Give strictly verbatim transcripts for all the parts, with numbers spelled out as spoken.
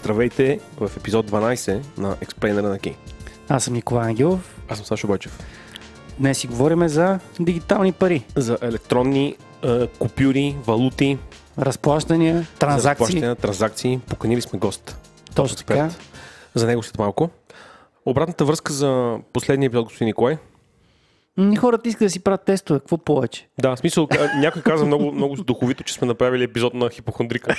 Здравейте в епизод дванайсет на Explainer на Ки. Аз съм Николай Ангелов. Аз съм Сашо Бойчев. Днес си говорим за дигитални пари. За електронни е, купюри, валути, разплащания, транзакции. За разплащания, транзакции. Поканили сме гост. Точно така. За него след малко. Обратната връзка за последния епизод, господин Николай. М, хората искат да си правят тестове. Какво повече? Да, в смисъл, някой каза много, много духовито, че сме направили епизод на хипохондрика.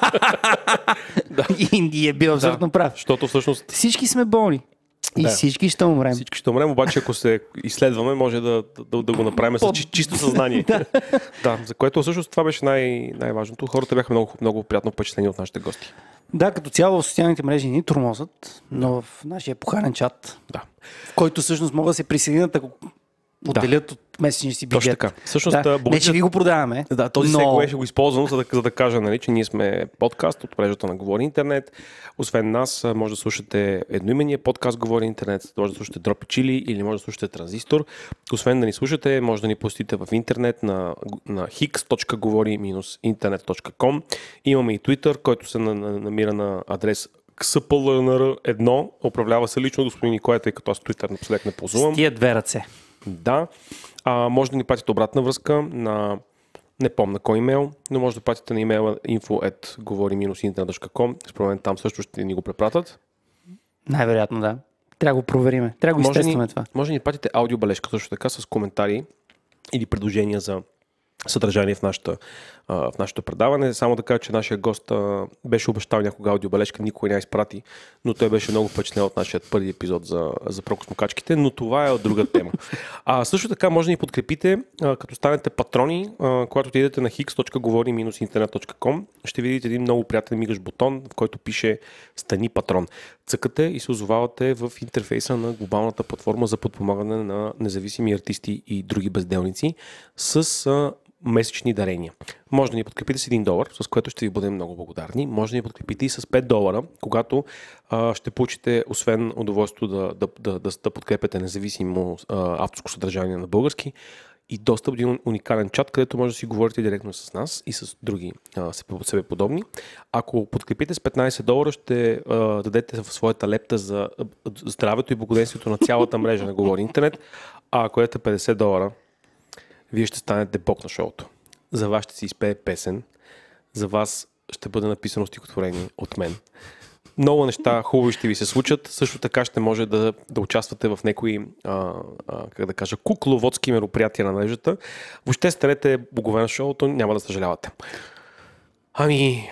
Да. И, и е бил абсолютно да, прав. защото всъщност... Всички сме болни. И да. всички ще умрем. Всички ще умрем, обаче ако се изследваме, може да, да, да го направим с чи, чисто съзнание. да. Да, за което всъщност това беше най- най-важното. Хората бяха много, много приятно впечатлени от нашите гости. Да, като цяло в социалните мрежи ни тормозят, но в нашия епохален чат, да. в който всъщност могат да се присъединят, ако отделят да. от месечния си бюджет. Точно така. Всъщност, да. богатите... Не, че ви го продаваме. Да, този но... сегуей ще го използвам, за да, за да кажа, нали, че ние сме подкаст от мрежата на Говори Интернет. Освен нас, може да слушате едноимения подкаст Говори Интернет, може да слушате Дропи Чили или може да слушате Транзистор. Освен да ни слушате, може да ни посетите в интернет на, на хикс точка говори интернет точка ком. Имаме и Twitter, който се на, на, намира на адрес кс пэ ел ен ер едно. Управлява се лично господин Николай, тъй като аз Twitter напоследък не ползвам. С тия две ръце. Да. А, може да ни пратите обратна връзка на не помня кой имейл, но може да пратите на имейла info at говори интернет точка ком. Според мен там също ще ни го препратят. Най-вероятно, да. Трябва да го провериме. Трябва да го изтестваме това. Може да ни пратите аудиобележка също така с коментари или предложения за съдържание в, нашата, в нашето предаване. Само да кажа, че нашия гост беше обещал някога аудиобележка, никой не я изпрати, но той беше много впечатлен от нашия първи епизод за, за прокосмокачките, но това е от друга тема. А също така може да ни подкрепите, като станете патрони, когато отидете на хикс точка говори интернет точка ком, ще видите един много приятен мигаш бутон, в който пише Стани патрон. Цъкате и се озовавате в интерфейса на глобалната платформа за подпомагане на независими артисти и други безделници с месечни дарения. Може да ни подкрепите с един долар, с което ще ви бъдем много благодарни. Може да ни подкрепите и с пет долара, когато а, ще получите, освен удоволствието да, да, да, да, да подкрепяте независимо а, авторско съдържание на български, и достъп до уникален чат, където може да си говорите директно с нас и с други а, себе подобни. Ако подкрепите с петнайсет долара, ще а, дадете в своята лепта за здравето и благоденствието на цялата мрежа на Говори Интернет, а ако дадете петдесет долара, вие ще станете бог на шоуто. За вас ще си изпее песен, за вас ще бъде написано стихотворение от мен. Много неща хубави ще ви се случат. Също така ще може да, да участвате в някои, а, а, как да кажа, кукловодски мероприятия на мрежата. Въобще станете богове на шоуто, няма да съжалявате. Ами...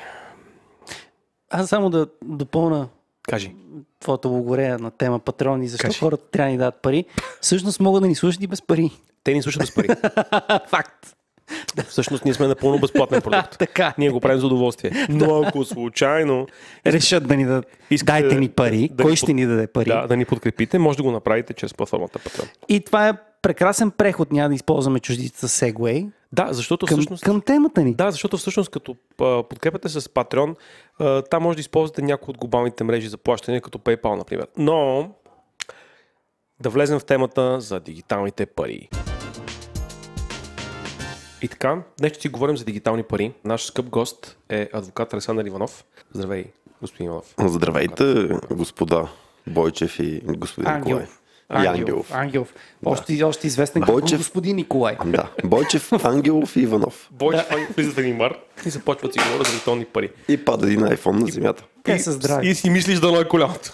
Аз само да допълна Кажи. твоето благодаря на тема патрони, защо Кажи. хората трябва да ни дадат пари. Всъщност могат да ни слушат и без пари. Те ни слушат без пари. Факт. Всъщност ние сме напълно безплатен продукт. Така. Ние го правим за удоволствие. Но ако случайно решат да ни дадат, искате дайте ни пари, да кой ни ще под... ни даде пари? Да, да ни подкрепите, може да го направите чрез платформата Patreon. И това е прекрасен преход, няма да използваме чуждицата Segway. Да, защото към, всъщност... към темата ни. Да, защото всъщност като а, подкрепяте с Patreon, а, там може да използвате някои от глобалните мрежи за плащане, като PayPal, например. Но да влезем в темата за дигиталните пари. И така, днес ще си говорим за дигитални пари. Наш скъп гост е адвокат Александър Иванов. Здравей, господин Иванов. Здравейте, господа Бойчев и господин Николай. Ангелов. И Ангелов. Ангелов. Да. Още, още известен Бойчев... като господин Николай. Да, Бойчев, Ангелов и Иванов. Бойчев да. Влизат в един бар и започват си говорят за електронни пари. И пада един айфон на земята. Те са здрави. И си мислиш да е коляното.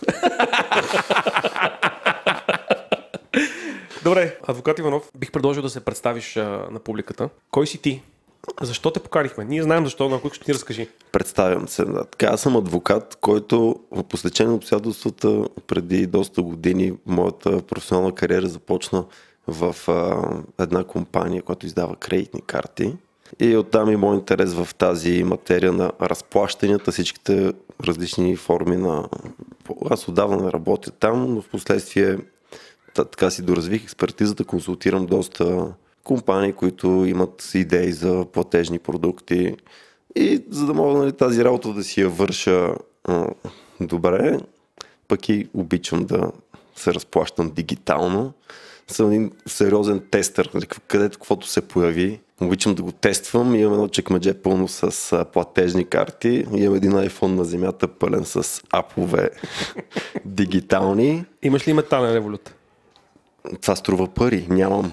Добре, адвокат Иванов, бих предложил да се представиш а, на публиката. Кой си ти? Защо те поканихме? Ние знаем защо, но ако ще ни разкажи. Представям се. Да. Така, аз съм адвокат, който в посечение на обстоятелствата преди доста години моята професионална кариера започна в а, една компания, която издава кредитни карти. И оттам и мой интерес в тази материя на разплащанията, всичките различни форми на... Аз отдавна не работя там, но в последствие така си доразвих експертизата, консултирам доста компании, които имат идеи за платежни продукти и за да мога, нали, тази работа да си я върша а, добре, пък и обичам да се разплащам дигитално, съм един сериозен тестър, нали, където каквото се появи. Обичам да го тествам. Имам едно чекмедже пълно с а, платежни карти. Имам един iPhone на земята пълен с апове дигитални. Имаш ли метален револют? Това струва пари. Нямам.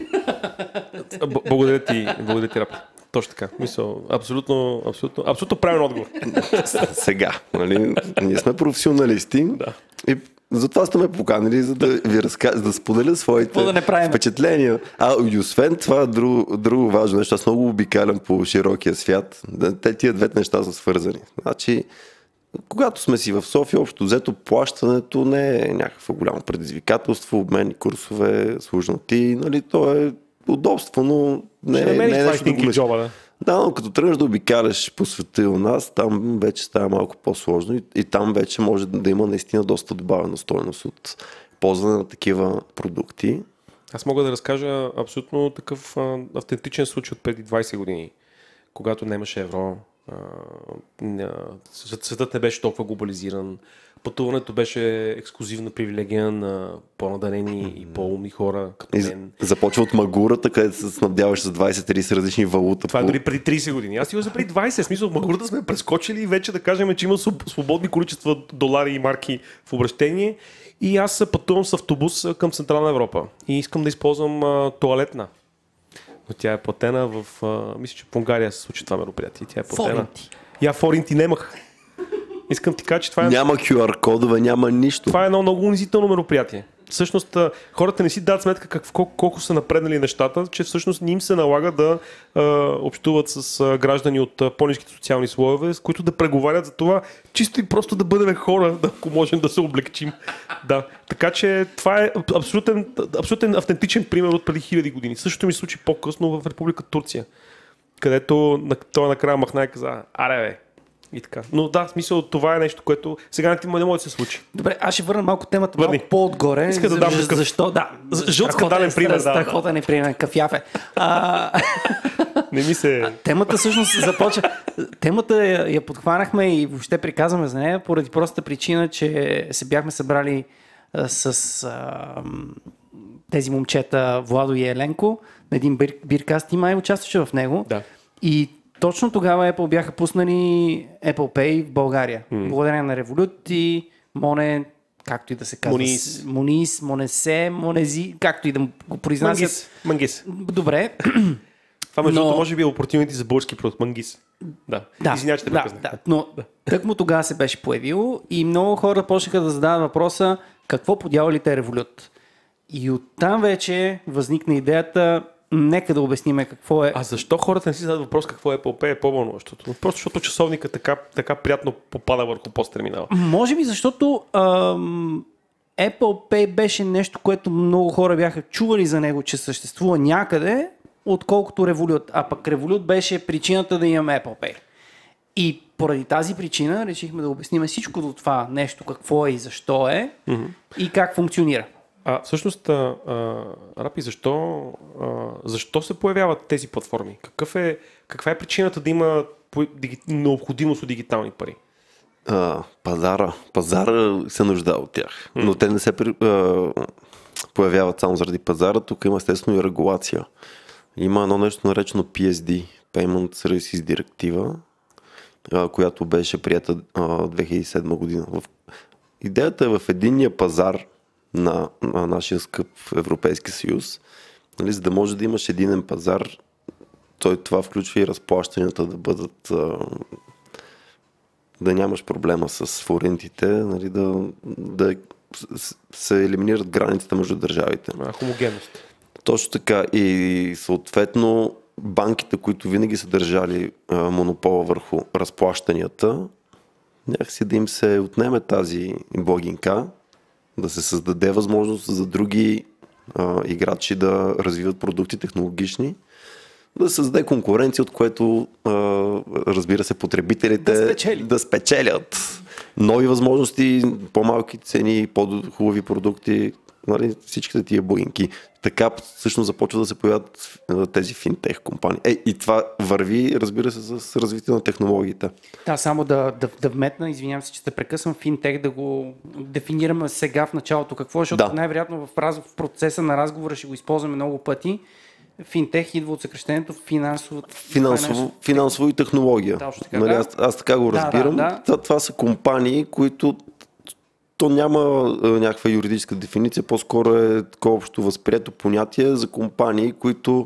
Б- благодаря ти, благодаря ти, Рапи. Точно така. Мисъл, абсолютно, абсолютно, абсолютно правилен отговор. Сега, нали? Ние сме професионалисти. Да. И затова сте ме поканили, за да ви разкажа, да споделя своите да не правим? впечатления. А и освен това, друго, друго важно нещо, аз много обикалям по широкия свят. Те тия двете неща са свързани. Значи, когато сме си в София, общо взето плащането не е някакво голямо предизвикателство, обменни курсове, служноти, нали, то е удобство, но не, Ще намериш не е нещо да го джоба, да. Да, но като тръгнеш да обикаляш по света и у нас, там вече става малко по-сложно и, и там вече може да има наистина доста добавена стойност от ползване на такива продукти. Аз мога да разкажа абсолютно такъв а, автентичен случай от преди двайсет години, когато нямаше евро. А, а, светът не беше толкова глобализиран. Пътуването беше ексклюзивна привилегия на по-надарени и по-умни хора, като И мен. започва от Магурата, където се снабдяваш с двайсет-трийсет различни валута. Това е по... дори преди трийсет години. Аз имам за преди двайсет. В смисъл, в Магурата сме прескочили и вече да кажем, че има свободни количества долари и марки в обращение. И аз пътувам с автобус към Централна Европа. И искам да използвам а, тоалетна. Но тя е платена в... А, мисля, че в Унгария се случи това мероприятие. Тя е платена. Форинти. Я форинти немах. Искам ти кажа, че това е... Няма кю ар кодове, няма нищо. Това е едно много унизително мероприятие. Всъщност хората не си дадат сметка как, колко, колко са напреднали нещата, че всъщност не им се налага да а, общуват с а, граждани от а, по-ниските социални слоеве, с които да преговарят за това, чисто и просто да бъдем хора, да, ако можем да се облегчим. Да. Така че това е абсолютен, абсолютен автентичен пример от преди хиляди години. Същото ми се случи по-късно в Република Турция, където той накрая махна и каза, аре бе, и така. Но да, в смисъл, това е нещо, което сега не, не може да се случи. Добре, аз ще върна малко темата Върни. малко по-отгоре. Иска да дам За- такъв- Защо? Да. Жълт скандален пример, да, да. Страхотен е пример, кафяв е. А, Не ми се... темата всъщност започва. Темата я, я подхванахме и въобще приказваме за нея поради простата причина, че се бяхме събрали а, с а, м, тези момчета Владо и Еленко на един бир, биркаст и май участваше в него. Да. И точно тогава Apple бяха пуснали Apple Pay в България. Mm. Благодарение на Revolut и Моне, както и да се казва. Монис. Монис, Монесе, Монези, както и да го произнасят. Мангис. Мангис. Добре. Това между Но- другото може би е opportunity за български продукт. Мангис. Да. Да, Извинявай, че те да, прекъснах. да, но тък му тогава се беше появило и много хора почнаха да задават въпроса какво подявалите е Revolut. И оттам вече възникна идеята, нека да обясниме какво е. А защо хората не си задават въпрос какво е Apple Pay? Е по-вълнуващото. Просто защото часовника така, така приятно попада върху пост-терминала. Може би защото ам, Apple Pay беше нещо, което много хора бяха чували за него, че съществува някъде, отколкото Revolut. А пък Revolut беше причината да имаме Apple Pay. И поради тази причина решихме да обясним всичко до това нещо, какво е и защо е mm-hmm. и как функционира. А всъщност, а, а, Рапи, защо, а, защо се появяват тези платформи? Какъв е, каква е причината да има по- диги, необходимост от дигитални пари? А, пазара. Пазара се нуждае от тях. Но те не се при- а, появяват само заради пазара. Тук има естествено и регулация. Има едно нещо наречено пи ес ди, Payment Services директива, а, която беше прията а, две хиляди и седма година. В... Идеята е в единния пазар на, на нашия скъп Европейски съюз, нали, за да може да имаш единен пазар, той това включва и разплащанията да бъдат а, да нямаш проблема с форинтите, нали, да, да се елиминират границите между държавите. А, хомогенност. Точно така и съответно банките, които винаги са държали а, монопола върху разплащанията, някакси да им се отнеме тази блогинка, да се създаде възможност за други а, играчи да развиват продукти технологични, да се създаде конкуренция, от което а, разбира се потребителите Да спечели. да спечелят нови възможности, по-малки цени, по-хубави продукти. нали, всичките тия буинки. Така всъщност започва да се появят тези финтех компании. Е, и това върви, разбира се, с развитие на технологиите. Да, само да, да, да вметна, извинявам се, че те прекъсвам, финтех да го дефинираме сега в началото какво, защото Да. най-вероятно в, раз, в процеса на разговора ще го използваме много пъти. Финтех идва от съкрещението финансово... Финансово, финансово и технология. Точно така, Нали, да. аз, аз така го Да, разбирам. да, да. Това, това са компании, които то няма а, някаква юридическа дефиниция, по-скоро е такова общо възприето понятие за компании, които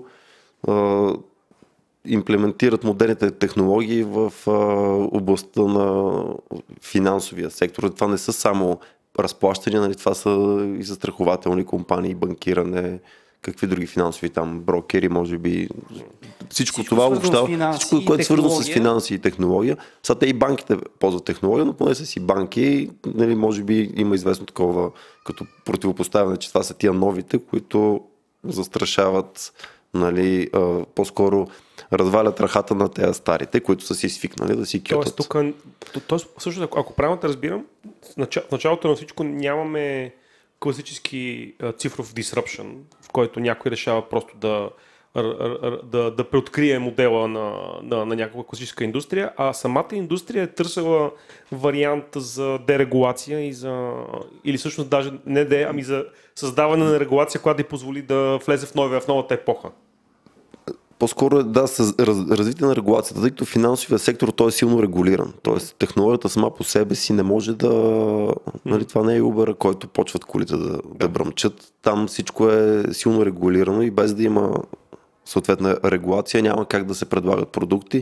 а, имплементират модерните технологии в а, областта на финансовия сектор. Това не са само разплащания, нали, това са и застрахователни компании, банкиране, какви други финансови там брокери, може би. Всичко, Всичко това свързано с общава, финанси всичко, и което е свързано с технология. финанси и технология. Сега те и банките ползват технология, но поне са си банки, нали, може би има известно такова като противопоставяне, че това са тия новите, които застрашават, нали, а, по-скоро развалят ръхата на тези старите, които са си свикнали да си кютат. Тоест, тук, тоест, също, ако, ако правилно те разбирам, в начало- в началото на всичко нямаме класически а, цифров disruption, в който някой решава просто да, р- р- да, да преоткрие модела на, на, на някаква класическа индустрия, а самата индустрия е търсила вариант за дерегулация и за, или всъщност даже не де, ами за създаване на регулация, която да й позволи да влезе в, новия, в новата епоха. По-скоро е да, с раз, развитие на регулацията, тъй като финансовия сектор той е силно регулиран. Тоест технологията сама по себе си не може да... Нали, това не е Uber, който почват колите да, да бръмчат. Там всичко е силно регулирано и без да има съответна регулация няма как да се предлагат продукти,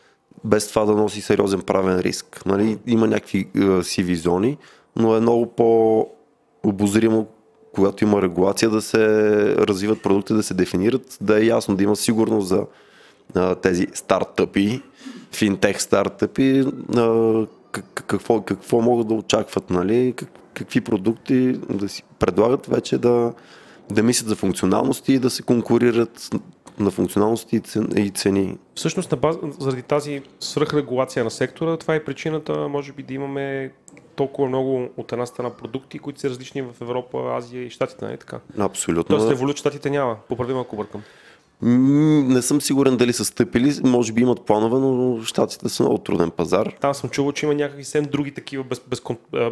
без това да носи сериозен правен риск. Нали, има някакви е, сиви зони, но е много по-обозримо, когато има регулация, да се развиват продукти, да се дефинират, да е ясно, да има сигурност за а, тези стартъпи, финтех стартъпи, а, какво, какво могат да очакват, нали? Как, какви продукти да си предлагат вече да, да мислят за функционалности и да се конкурират на функционалности и цени. Всъщност, на база, заради тази свръхрегулация на сектора, това е причината, може би, да имаме толкова много от една страна продукти, които са различни в Европа, Азия и Щатите, нали така? Абсолютно. Тоест революция в Щатите няма, поправим ако бъркам. М, Не съм сигурен дали са стъпили, може би имат планове, но щатите са много труден пазар. Там съм чувал, че има някакви съвсем други такива без, без,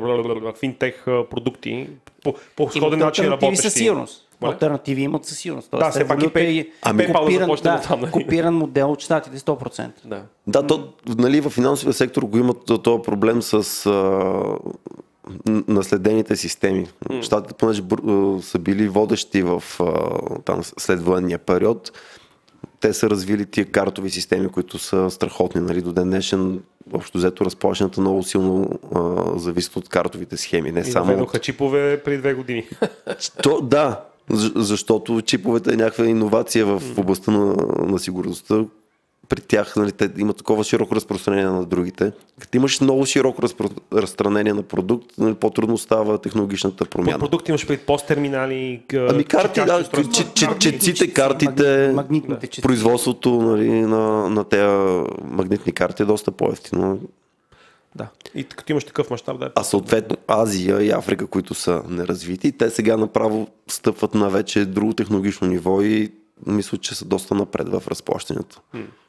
финтех финтех по, по сходен начин алтернативи със работещи. сигурност. Моля? Алтернативи имат със сигурност. Да, все пак и Pay- Ами, PayPal копиран, започна да, от там, нали? копиран модел от щатите сто процента. Да. Да, то, нали, в финансовия сектор го имат този проблем с а, наследените системи. Mm. Щатите, понеже бър- са били водещи в а, там, след военния период, те са развили тия картови системи, които са страхотни. Нали? До ден днешен, общо взето, разплащането много силно а, зависят от картовите схеми. Не И само въведоха от... чипове преди две години. То, да, за- защото чиповете е някаква иновация в mm. областта на, на сигурността. При тях, нали, те имат такова широко разпространение на другите. Като имаш много широко разпро- разпространение на продукт, нали, по-трудно става технологичната промяна. Продукти имаш преди посттерминали, Ами карти, да, устройства. че- че- четците, картите, магнитните четци. производството, нали, на, на тези магнитни карти е доста по-ефтино. Да. И като имаш такъв мащаб, да. А съответно Азия и Африка, които са неразвити, те сега направо стъпват на вече друго технологично ниво и мисля, че са доста напред в разплащането.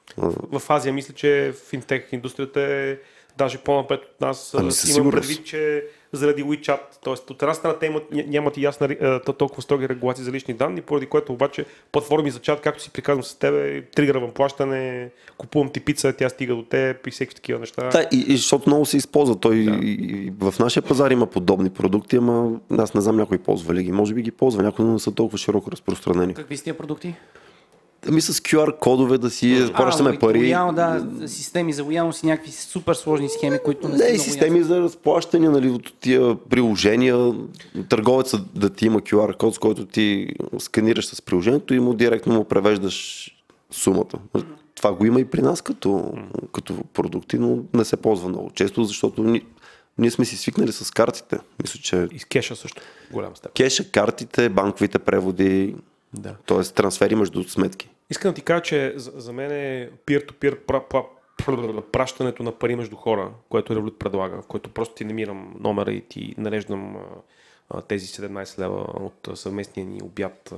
В Азия мисля, че финтех индустрията е даже по-напред от нас. Ами със Имам сигурност. предвид, че заради WeChat, т.е. от една страна те имат, ня- нямат и ясна е, толкова строги регулации за лични данни, поради което обаче платформи за чат, както си приказвам с тебе, тригървам плащане, купувам ти пица, тя стига до теб и всеки такива неща. Да, и, и защото много се използва. Той Да. и, и в нашия пазар има подобни продукти, ама аз не знам някой ползва ли ги. Може би ги ползва, някои не са толкова широко разпространени. Какви са тия продукти? Ами с кю ар кодове да си плащаме А, пари. лоял, да, системи за лоялност и някакви супер сложни схеми, които не, Не, са и много системи за разплащане, нали, от тия приложения. Търговецът да ти има кю ар код, с който ти сканираш с приложението и му директно му превеждаш сумата. Това го има и при нас като, като продукти, но не се ползва много често, защото ни, ние сме си свикнали с картите. Мисля, че И с кеша също, в голяма степен. кеша, картите, банковите преводи, Да. т.е. трансфери между сметки. Искам да ти кажа, че за, за мен е peer-to-peer пра, пра, пра, пращането на пари между хора, което Revolut предлага, в който просто ти намирам номера и ти нареждам а, а, тези седемнайсет лева от съвместния ни обяд,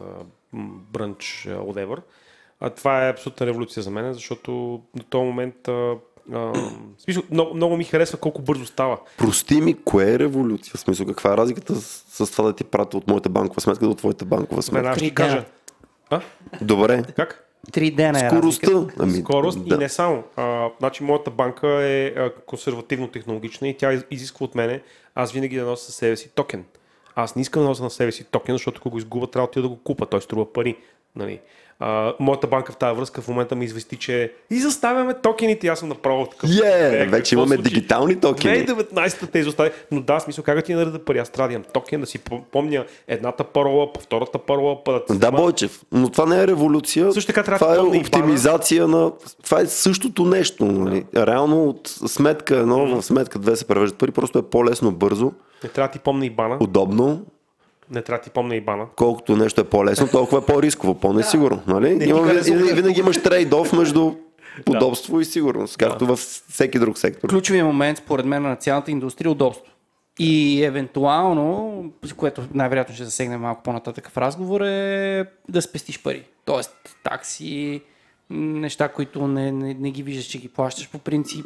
брънч, whatever. А това е абсолютна революция за мен, защото до този момент а, а, в смисъл, много, много ми харесва колко бързо става. Прости ми, кое е революция? В смисъл, каква е разликата с, с това да ти пратя от моята банкова сметка до твоята банкова сметка? Веднага ще ти кажа. А? Добре. Как? Три дена е Скоростта. Ами, Скорост да. и не само. А, значи моята банка е а, консервативно-технологична и тя изисква от мене аз винаги да нося със себе си токен. Аз не искам да нося на себе си токен, защото ако го изгубя, трябва да отида да го купа. Той струва пари. Нали? А, моята банка в тази връзка в момента ми извести, че и заставяме токените. Аз съм направо такъв. Е, вече имаме случи? дигитални токени. две хиляди и деветнайсета те изостави. Но да, смисъл, как да ти нареда пари? Аз трябва да имам токен, да си помня едната парола, по втората парола, па да Да, Бойчев, но това не е революция. Също така трябва това да е помня и оптимизация на... Това е същото нещо. Нали? Реално от сметка едно в сметка две се превеждат пари, просто е по-лесно, бързо, Не трябва да ти помня и бана. удобно. Не трябва да ти помня и бана. Колкото нещо е по-лесно, толкова е по-рисково, по-несигурно. Нали? ти Има, харесва винаги, как- винаги имаш трейд-оф между удобство и сигурност, както във всеки друг сектор. Ключовият момент, според мен, на цялата индустрия е удобство. И евентуално, което най-вероятно ще засегнем малко по-нататък в разговор, е да спестиш пари. Тоест такси, неща, които не, не, не ги виждаш, че ги плащаш по принцип.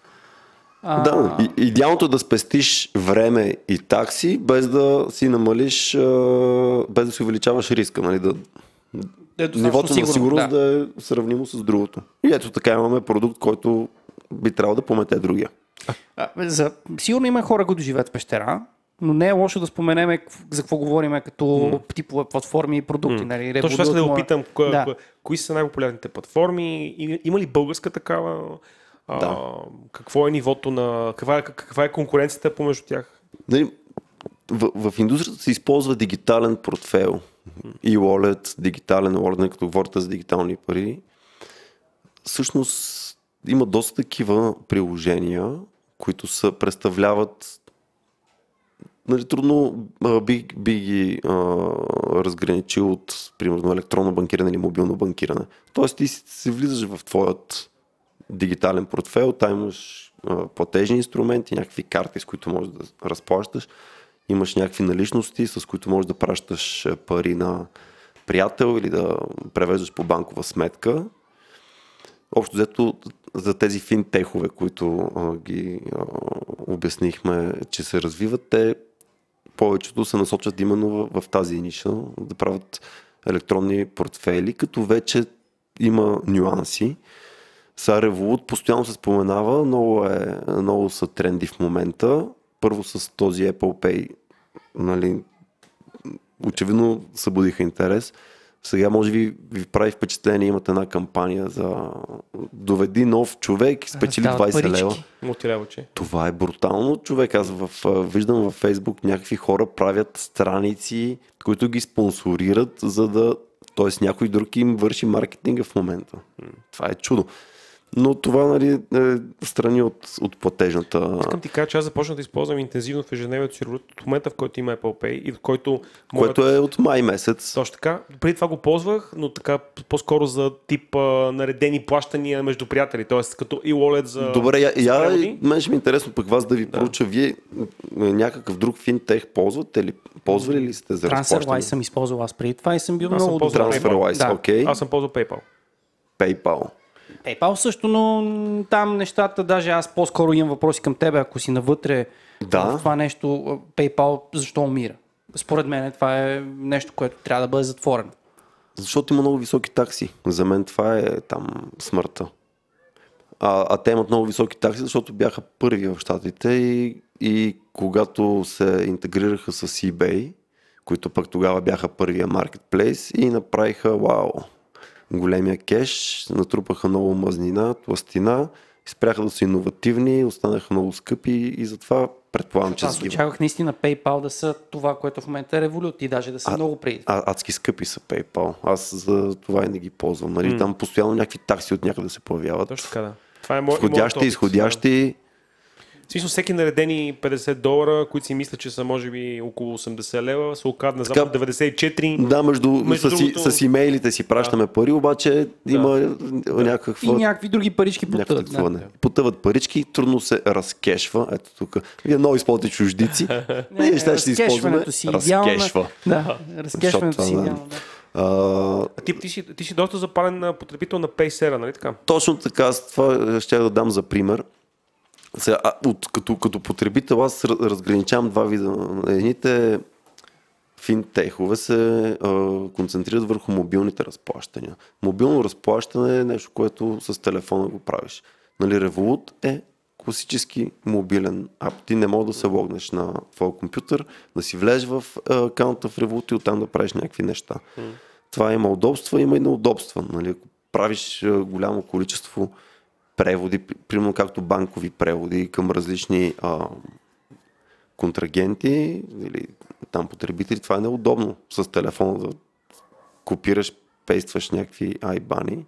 А, Да, и, идеалното е да спестиш време и такси, без да си намалиш, а, без да си увеличаваш риска, нали, да, да е достатъчно нивото сигурно, на сигурност да. да. е сравнимо с другото. И ето така имаме продукт, който би трябвало да помете другия. А, за, сигурно има хора, които живеят в пещера, но не е лошо да споменем за какво говорим като mm. типове платформи и продукти. Mm. Нали, Точно аз да го моя... питам, кои, да. кои, кои са най-популярните платформи, и, има ли българска такава? А, Да. Какво е нивото на... Каква е, каква е конкуренцията помежду тях? Нали, в, в индустрията се използва дигитален портфейл. И wallet, дигитален wallet, като говорите за дигитални пари. Всъщност има доста такива приложения, които са, представляват, нали, трудно а, би, би ги а, разграничил от, примерно, електронно банкиране или мобилно банкиране. Тоест ти се влизаш в твоят дигитален портфейл, там имаш а, платежни инструменти, някакви карти, с които можеш да разплащаш, имаш някакви наличности, с които можеш да пращаш пари на приятел или да превеждаш по банкова сметка. Общо взето за тези финтехове, които а, ги а, обяснихме, че се развиват, те повечето се насочат именно в, в тази ниша, да правят електронни портфейли, като вече има нюанси. Са Revolut постоянно се споменава, много, е, много са тренди в момента. Първо с този Apple Pay, нали, очевидно събудиха интерес. Сега може би ви прави впечатление, имате една кампания за доведи нов човек и спечели Дават двайсет парички. лева. Мултилевоче. Това е брутално, човек. Аз в, виждам във Фейсбук някакви хора правят страници, които ги спонсорират, за да... Тоест някой друг им върши маркетинга в момента. Това е чудо. Но това, нали, е страни от, от платежната... Искам ти кажа, че аз започнах да използвам интензивно в ежедневието си от момента, в който има Apple Pay и в който... Което моят... е от май месец. Точно така. Преди това го ползвах, но така по-скоро за тип а, наредени плащания между приятели, т.е. като e-wallet за... Добре, я, я преводи. мен ще ми е интересно пък вас да ви да. поруча. Вие някакъв друг финтех ползвате ли? Ползвали ли сте за разплащане? TransferWise съм използвал аз преди това и съм бил Аз съм много ползвал добър. TransferWise, Да. окей. Аз съм ползвал PayPal. PayPal. PayPal също, но там нещата, даже аз по-скоро имам въпроси към тебе, ако си навътре Да. в това нещо, PayPal защо умира? Според мен това е нещо, което трябва да бъде затворено. Защото има много високи такси. За мен това е там смъртта. А, а те имат много високи такси, защото бяха първи в щатите и, и когато се интегрираха с eBay, които пък тогава бяха първия маркетплейс и направиха вау, големия кеш, натрупаха много мазнина, тлъстина, спряха да са иновативни, останаха много скъпи и затова предполагам, че Аз загиват. очаквах наистина PayPal да са това, което в момента е Revolut и даже да са А- много преди. А, адски скъпи са PayPal. Аз за това и не ги ползвам. Нали? М. Там постоянно някакви такси от някъде се появяват. Точно така, да. Това е мо... Входящи, моят опит. изходящи. В смисъл, всеки наредени петдесет долара, които си мисля, че са може би около осемдесет лева, се оказа на запад деветдесет и четири. Да, между, между с, другото... с имейлите си пращаме да. пари, обаче да. има да. някаква... И някакви други парички потъват. Да. Да. Потъват парички, трудно се разкешва. Ето тук. Вие много използвате чуждици. Ние ще ще използваме. Разкешва. Да, разкешването си идеално. А, ти, ти, си, ти си доста запален потребител на Paysera, нали така? Точно така, с това ще да дам за пример. Сега, а, от, като, като потребител аз разграничавам два вида. Едните финтехове се а, концентрират върху мобилните разплащания. Мобилно разплащане е нещо, което с телефона го правиш. Нали, Revolut е класически мобилен ап. Ти не можеш да се логнеш на твоя компютър, да си влезеш в акаунта в Revolut и оттам да правиш някакви неща. Mm. Това има удобства, има и неудобства. Нали? Ако правиш а, голямо количество преводи, примерно както банкови преводи към различни а, контрагенти или там потребители, това е неудобно с телефона да копираш, пействаш някакви айбани.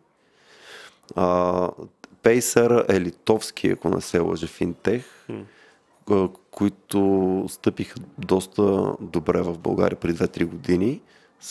А, Paysera е литовски, ако не се лъжа, финтех, mm. които стъпиха доста добре в България преди две-три години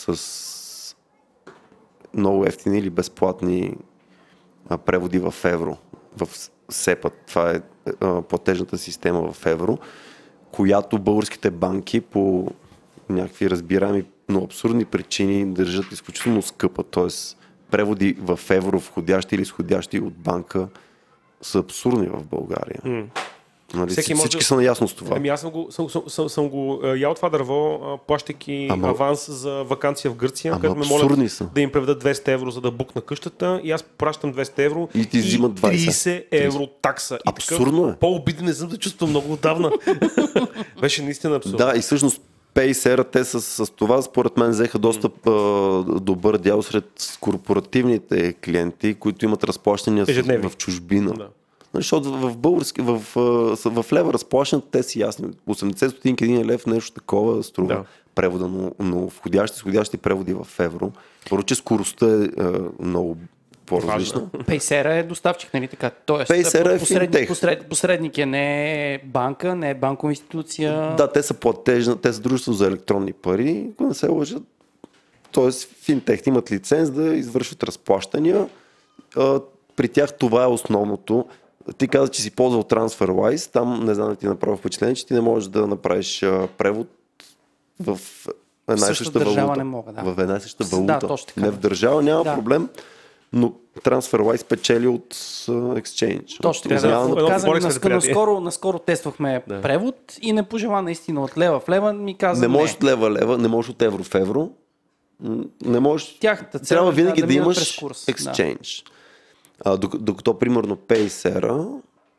с много ефтини или безплатни а, преводи в евро. В СЕПА, това е а, платежната система в евро, която българските банки по някакви разбираеми, но абсурдни причини държат изключително скъпа. Тоест, преводи в евро, входящи или изходящи от банка, са абсурдни в България. Mm. Нали, всички да... са наясно с това. Ами аз съм го, съм, съм, съм, съм го ял това дърво, плащайки Ама... аванс за ваканция в Гърция, където ме молят са. да им преведат двеста евро, за да букна къщата, и аз пращам двеста евро и, ти и трийсет евро такса. Абсурдно е. По-обиден не съм се чувствал много отдавна. Беше наистина абсурдно. Да, и всъщност Paysera, те с, с това, според мен, взеха доста mm. добър дял сред корпоративните клиенти, които имат разплащания в чужбина. Да. Защото в български, в, в, в лева разплащането те си ясни. осемдесет стотинки, един лев, нещо такова струва да. превода, но, но входящи, изходящи преводи в евро. Първо, че скоростта е, е много по-различна. Paysera е доставчик, нали така? Тоест, Paysera е посредник, посред, посредник е, не е банка, не е банкова институция. Да, те са платежна, те са дружество за електронни пари, ако не се лъжат. Тоест, финтех имат лиценз да извършват разплащания. При тях това е основното. Ти каза, че си ползвал TransferWise, там не знам да ти направя впечатление, че ти не можеш да направиш а, превод в една и съща валута. Не мога, да. В една и съща валута. Да, точно, не в държава, няма да. проблем, но TransferWise печели от uh, Exchange. Точно така, да. да. Казвам, наскоро, наскоро, наскоро тествахме да. превод и не пожела наистина от лева в лева, ми каза не. можеш от лева лева, не можеш от евро в евро. Не можеш. Тяхната цел трябва винаги да, да, да имаш Exchange. Да. А, докато, примерно, Paysera,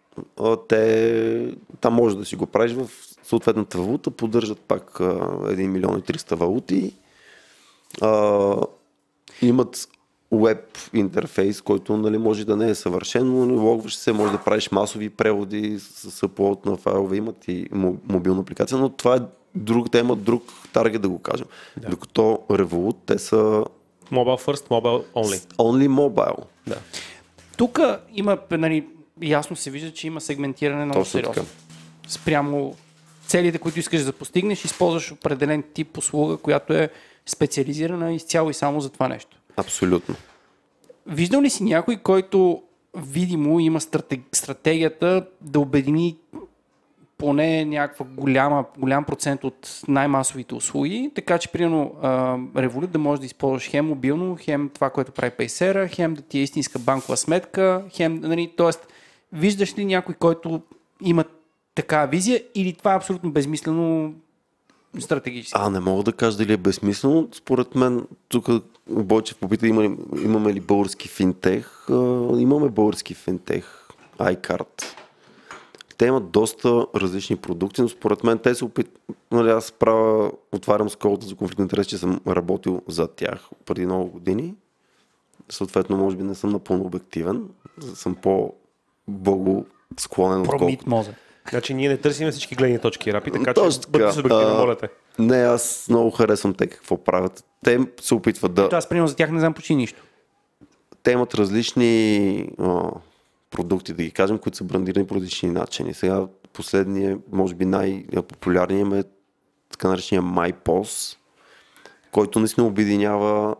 те, там може да си го правиш в съответната валута, поддържат пак един милион и триста валути. А, имат веб интерфейс, който, нали, може да не е съвършен, но логваш се, може да правиш масови преводи с upload на файлове, имат и мобилна апликация, но това е друг, те имат друг таргет, да го кажем. Да. Докато Revolut, те са Mobile first, mobile only. Only mobile. Да. Тук има, нали, ясно се вижда, че има сегментиране много сериозно. Спрямо целите, които искаш да постигнеш, използваш определен тип услуга, която е специализирана изцяло и само за това нещо. Абсолютно. Виждал ли си някой, който видимо има стратег... стратегията да обедини поне някаква голяма, голям процент от най-масовите услуги, така че, примерно, Revolut да можеш да използваш хем мобилно, хем това, което прави Paysera, хем да ти е истинска банкова сметка, хем, нали, т.е. виждаш ли някой, който има такава визия, или това е абсолютно безмислено стратегически? А, не мога да кажа дали е безмислено. Според мен, тук Бойчев попита, има, имаме ли български финтех. Имаме български финтех, iCard. Те имат доста различни продукти, но според мен те се опит... Нали, аз правя, отварям сколата за конфликт на интерес, че съм работил за тях преди много години. Съответно, може би не съм напълно обективен. Съм по-благосклонен. Промит мозък. Значи ние не търсим всички гледни точки, Рапи, така че бъдете субективен, моля те. Не, аз много харесвам те какво правят. Те се опитват да... Аз примерно за тях не знам почти нищо. Те имат различни а, продукти, да ги кажем, които са брандирани по различни начини. Сега последния, може би най-популярният е така наречения MyPOS, който наистина обединява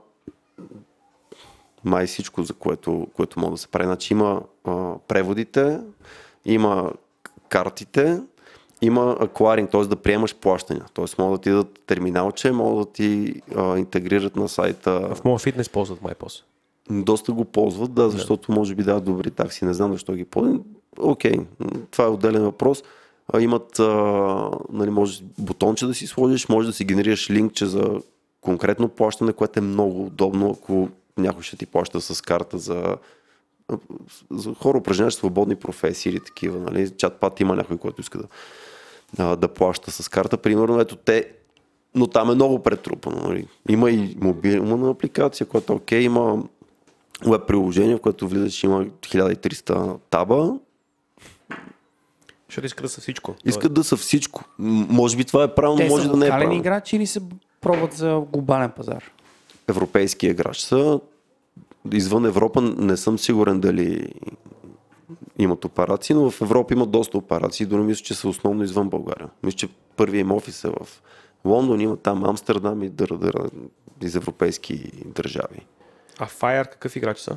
май всичко, за което, което може да се прави. Значи има а, преводите, има картите, има акваринг, т.е. да приемаш плащания. Т.е. могат да ти дадат терминалче, могат да ти а, интегрират на сайта. В моя фитнес ползват MyPOS. Доста го ползват, да, защото може би дават добри такси. Не знам защо ги ползват. Окей, това е отделен въпрос. А, имат, а, нали, можеш бутонче да си сложиш, може да си генерираш линкче за конкретно плащане, което е много удобно, ако някой ще ти плаща с карта за, за хора, упражняващи свободни професии или такива. Нали? Чат-пат има някой, който иска да, да плаща с карта. Примерно, ето те, но там е много претрупано. Нали? Има и мобилна апликация, която е окей, има веб приложение, в което влизаш, има хиляда и триста таба. Защото искат да са всичко. Искат да са всичко. М- може би това е правилно, Те може са да не е локален правилно. играч или се пробват за глобален пазар? Европейски играч са. Извън Европа не съм сигурен дали имат операции, но в Европа има доста операции. Дори мисля, че са основно извън България. Мисля, че първият им офис е в Лондон, има там Амстердам и дър, дър, из европейски държави. А Fire какъв играч са?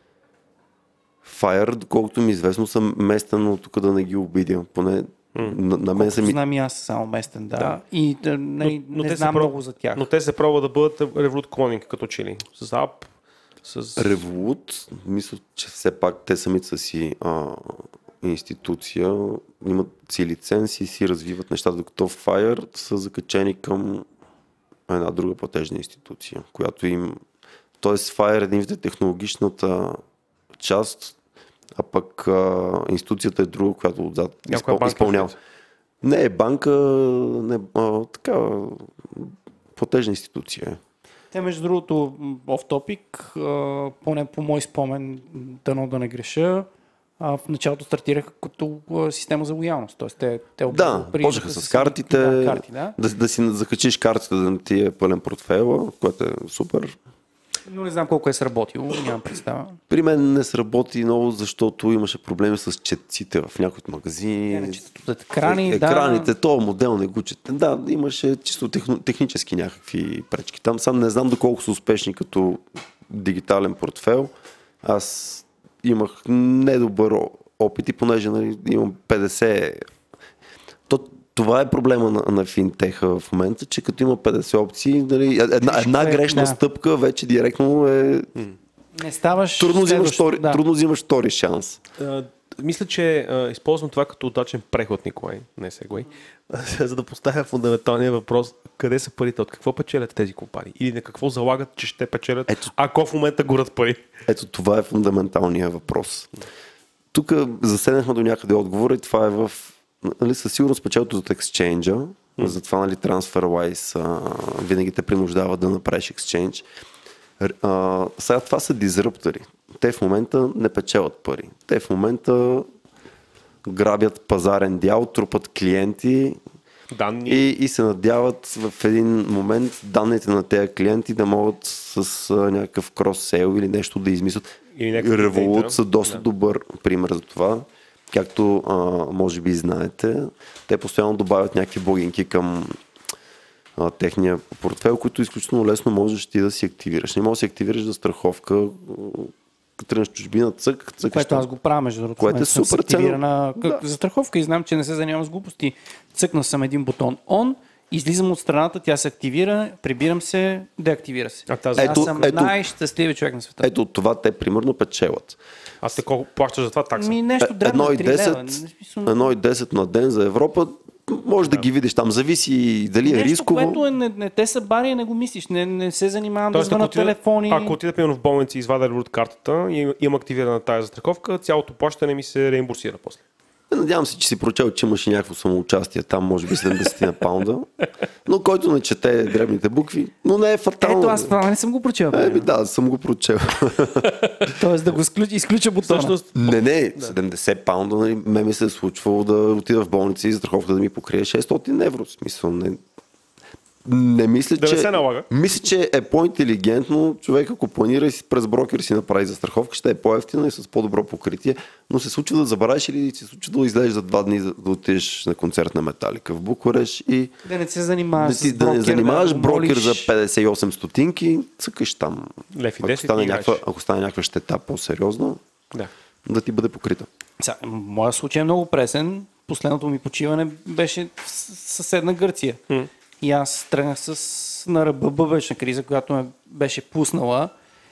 Fire, доколкото ми известно, съм местен, но тук да не ги обидя. Поне mm. на, на мен са ми... Знам и аз само местен, да. Да. И да, не, Но- но не те знам се проб- много за тях. Но те се пробват да бъдат Revolut клонинг като чили. С App, с... Revolut, мисля, че все пак те самите са си а, институция, имат си лиценз и си развиват нещата, докато Fire са закачени към една друга платежна институция, която им... Тоест Fire е един вид технологичната част, а пък а, институцията е друга, която отзад Някоя изпъл... банка изпълнява. влиза. Не е банка, не, а, така, платежна институция е. Те, между другото, off topic, а, поне по мой спомен, дано да не греша, а, в началото стартираха като а, система за лоялност. Тоест, те, те Да, приемаха почнаха с картите, да, карти, да. да, да си закачиш картите, да не ти е пълен портфейла, което е супер. Но не знам колко е сработило, нямам представа. При мен не сработи много, защото имаше проблеми с четците в някои от магазини. Те не четат от екрани, да. Екраните, този модел не го чете. Да, имаше чисто техно, технически някакви пречки. Там сам не знам доколко са успешни като дигитален портфейл. Аз имах недобър опит и понеже, нали, имам петдесет... То, това е проблема на, на финтеха в момента, че като има петдесет опции, нали, една, една грешна да. стъпка вече директно е... Не ставаш Трудно взимаш, следващ, втори, да. трудно взимаш втори шанс. А, мисля, че а, използвам това като удачен преход, Николай, не сегуей, за да поставя фундаменталния въпрос: къде са парите, от какво печелят тези компании или на какво залагат, че ще печелят, Ето. ако в момента горят пари. Ето това е фундаменталният въпрос. Тук заседнахме до някъде отговора и това е в... Нали, със сигурност печелото от ексчейнджа, mm. затова, нали, TransferWise а, винаги те принуждава да направиш ексчейндж. А, сега това са дизруптори. Те в момента не печелят пари. Те в момента грабят пазарен дял, трупат клиенти Данни. и, и се надяват в един момент данните на тези клиенти да могат с а, някакъв крос-сейл или нещо да измислят. Или някакъв Revolut дата. са доста Да. добър пример за това. Както а, може би знаете, те постоянно добавят някакви блогинки към а, техния портфел, които изключително лесно можеш ти да си активираш. Не можеш да си активираш за страховка, като тръгнеш в чужбина, цък, цък. Което аз го правя, между другото. Което е Съм супер активирана ценно. да. За страховка и знам, че не се занимавам с глупости. Цъкна съм един бутон on, излизам от страната, тя се активира, прибирам се, деактивира се. А тази... Ето, Аз съм ето. най-щастливият човек на света. Ето от това те примерно печелят. А те колко плащаш за това такса? Ми нещо дребно, Едно и три лева. десет, Не смисъл- едно и десет на ден за Европа, може да ги видиш там, зависи дали е Нещо, рисково. което е, не, не те са бари и не го мислиш. Не, не се занимавам Тоест, да звъна ако отида, телефони. ако отида примерно в болница и извадя Revolut картата и им- имам активирана тази застраховка, цялото плащане ми се реимбурсира после. Надявам се, че си прочел, че имаш и някакво самоучастие там, може би седемдесет на паунда, но който не чете дребните букви, но не е фатално. Ето, аз това не съм го прочел. Еми да, съм го прочел. Тоест да го изключа, изключа бутона. Всъщност, Не, не, седемдесет паунда, нали, ме ми се е случвало да отида в болница и застраховка да ми покрие шестстотин евро. В смисъл, не... Не мисля, Да че, не се налага. мисля, че е по-интелигентно човек, ако планира и си през брокер си направи застраховка, ще е по-ефтина и с по-добро покритие, но се случва да забравиш или се случва да излезеш за два дни да отидеш на концерт на Металика в Букурещ и Да не се занимаваш да, ти, с да брокер, не занимаваш да го брокер молиш. за петдесет и осем стотинки, цъкаш там. Лев и Ако десет стане, и някаква, играеш. ако стане някаква щета по-сериозно, Да. да ти бъде покрита. Сега, моя случай е много пресен. Последното ми почиване беше в с- съседна Гърция. М. И аз тръгнах с на ръба бъбречна криза, която ме беше пуснала.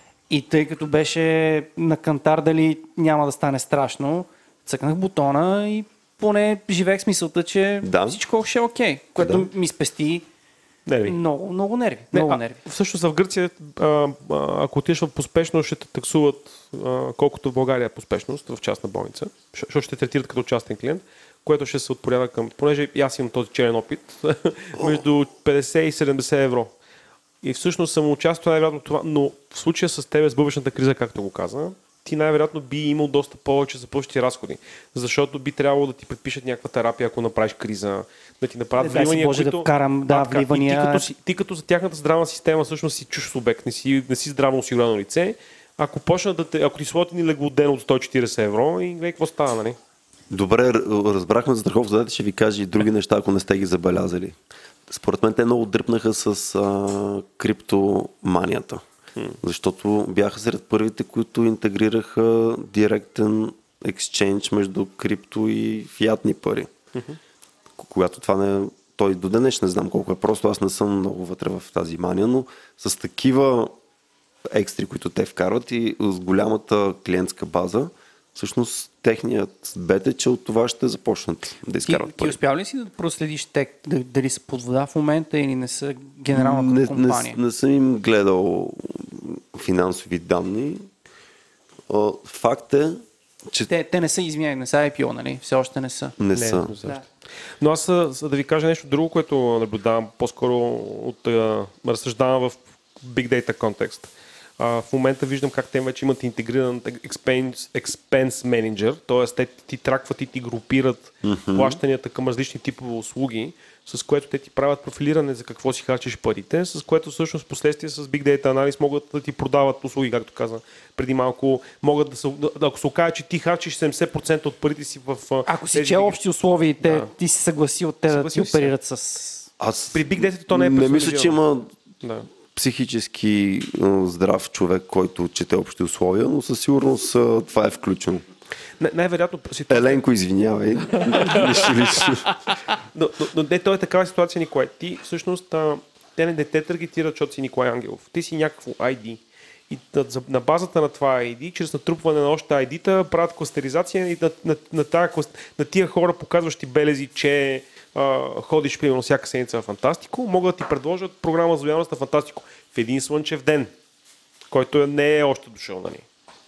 И тъй като беше на кантар дали няма да стане страшно, цъкнах бутона и поне живеех с мисълта, че Да. всичко ще е окей. Което Да. ми спести Нерви. много, много нерви. Не, Много а, нерви. всъщност в Гърция, а, а, ако отидеш в поспешност, ще те таксуват а, колкото в България е поспешност в частна болница, щ- защото ще те третират като частен клиент, което ще се отпоряда към, понеже и аз имам този черен опит, между петдесет и седемдесет евро. И всъщност съм участвал най-вероятно в това, но в случая с тебе с бъбречната криза, както го каза, ти най-вероятно би имал доста повече започти разходи, защото би трябвало да ти предпишат някаква терапия, ако направиш криза, да ти направят Не, дай си вливания, Боже да които... вкарам, да, А, така. вливания. И ти като, си, ти като за тяхната здравна система всъщност си чуж субект, не си, не си здравно осигурено лице, ако почнат да те, ако ти слотят ни леглоден от сто и четиридесет евро, и гледай какво става, нали? Добре, р- разбрахме за страховка, дайте ще ви кажа и други неща, ако не сте ги забелязали. Според мен те много дръпнаха с а, криптоманията. Защото бяха сред първите, които интегрираха директен ексчейндж между крипто и фиатни пари. К- Когато това не... Той до днес не знам колко е. Просто аз не съм много вътре в тази мания, но с такива екстри, които те вкарват и с голямата клиентска база, всъщност техният бет е, че от това ще започнат да Ти, изкарват ти пари. успял ли си да проследиш те, д- дали са под вода в момента или не са генералната не, компания? Не, не съм им гледал финансови данни. А, Факт е, че Те, те не са, извиняй, не са ай пи о, нали? Все още не са. не, Не, са. не са. Да. Но аз, а, за да ви кажа нещо друго, което наблюдавам по-скоро от а, разсъждавам в Big Data контекст. А, в момента виждам как те вече имат интегриран expense, expense manager, т.е. те ти тракват и ти групират mm-hmm. плащанията към различни типове услуги, с което те ти правят профилиране за какво си харчиш парите, с което всъщност последствие с Big Data анализ могат да ти продават услуги, както каза преди малко, могат да се, да, ако се окаже, че ти харчиш седемдесет процента от парите си в а, Ако си тези чел биг- общи условия и те, Да. ти си съгласил те да ти Съгласил си се. оперират с... Аз При Big Data то не е не мисля, че персонализирано. има Да. психически а, здрав човек, който чете общи условия, но със сигурност а, това е включено. Най- най-вероятно ситуация. Еленко, извинявай. Лично, лично. Но, но, но не, то е такава ситуация, Николай. Ти всъщност а, те не, не те таргетират, защото си Николай Ангелов. Ти си някакво ай ди. И на, за- на базата на това ай ди, чрез натрупване на още ай ди-та, правят кластеризация и на, на, на, тая, клас- на тия хора, показващи белези, че а, ходиш примерно всяка седмица в Фантастико, могат да ти предложат програма за лоялност на Фантастико в един слънчев ден, който не е още дошъл, нали?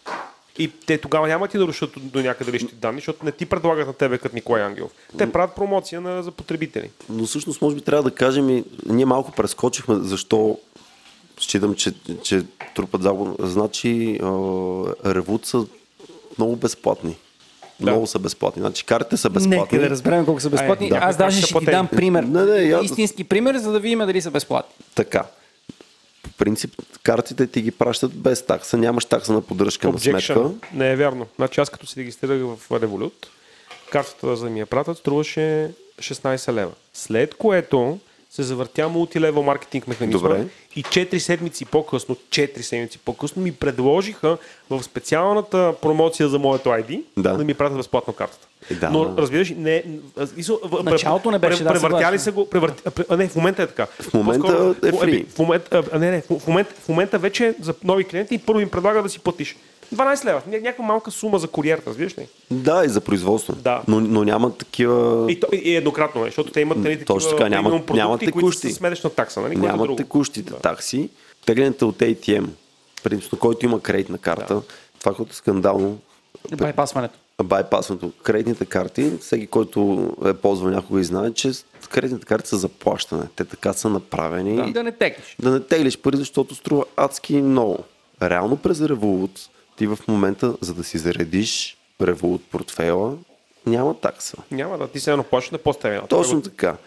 И те тогава няма ти да рушат до, до някъде лични данни, защото не ти предлагат на тебе като Николай Ангелов. Те правят промоция на, за потребители. Но всъщност, може би трябва да кажем и ние малко прескочихме, защо считам, че, че трупат загуба. Значи, Ревут са много безплатни. Да. Много са безплатни. Значи, картите са безплатни. Нека да разберем колко са безплатни. Ай, да. Аз даже Как са ще ти платени? дам пример. Не, не, я- Истински пример, за да видим дали са безплатни. Така. По принцип, картите ти ги пращат без такса. Нямаш такса на поддръжка на сметка. Objection. Не е вярно. Значи аз като се регистрирах в Revolut, картата за да ми я пратят струваше шестнайсет лева. След което се завъртя мултилевел маркетинг механизма. Добре. И четири седмици по-късно, четири седмици по-късно ми предложиха в специалната промоция за моето ай ди Да. да ми пратят безплатно картата. Е, да. Но разбираш, не... В началото не беше, да, Превъртяли съгласен. се го... Превърт... А, не, в момента е така. В момента По-скоро- е free. В момента, а, не, не, в момента, в момента вече за нови клиенти първо им предлага да си платиш дванайсет лева. Ня- Някаква малка сума за куриер, разбираш ли? Да, и за производство. Да. Но, но няма такива... И, то, и еднократно, нали, защото те имат нали, такива Точно така, няма- премиум продукти, няма които текущи. са с месечна такса. Нали, което е Няма друго. текущите Да. такси. Теглянето от ей ти ем, принципно, който има кредитна карта, това, което е скандално, Байпасването. байпасването. Кредитните карти, всеки, който е ползвал някога и знае, че кредитните карти са за плащане. Те така са направени. И да не теглиш. Да не теглиш пари, защото струва адски много. Реално през Revolut ти в момента, за да си заредиш Revolut портфейла, няма такса. Няма да ти се едно плащане по-стевено. Точно така.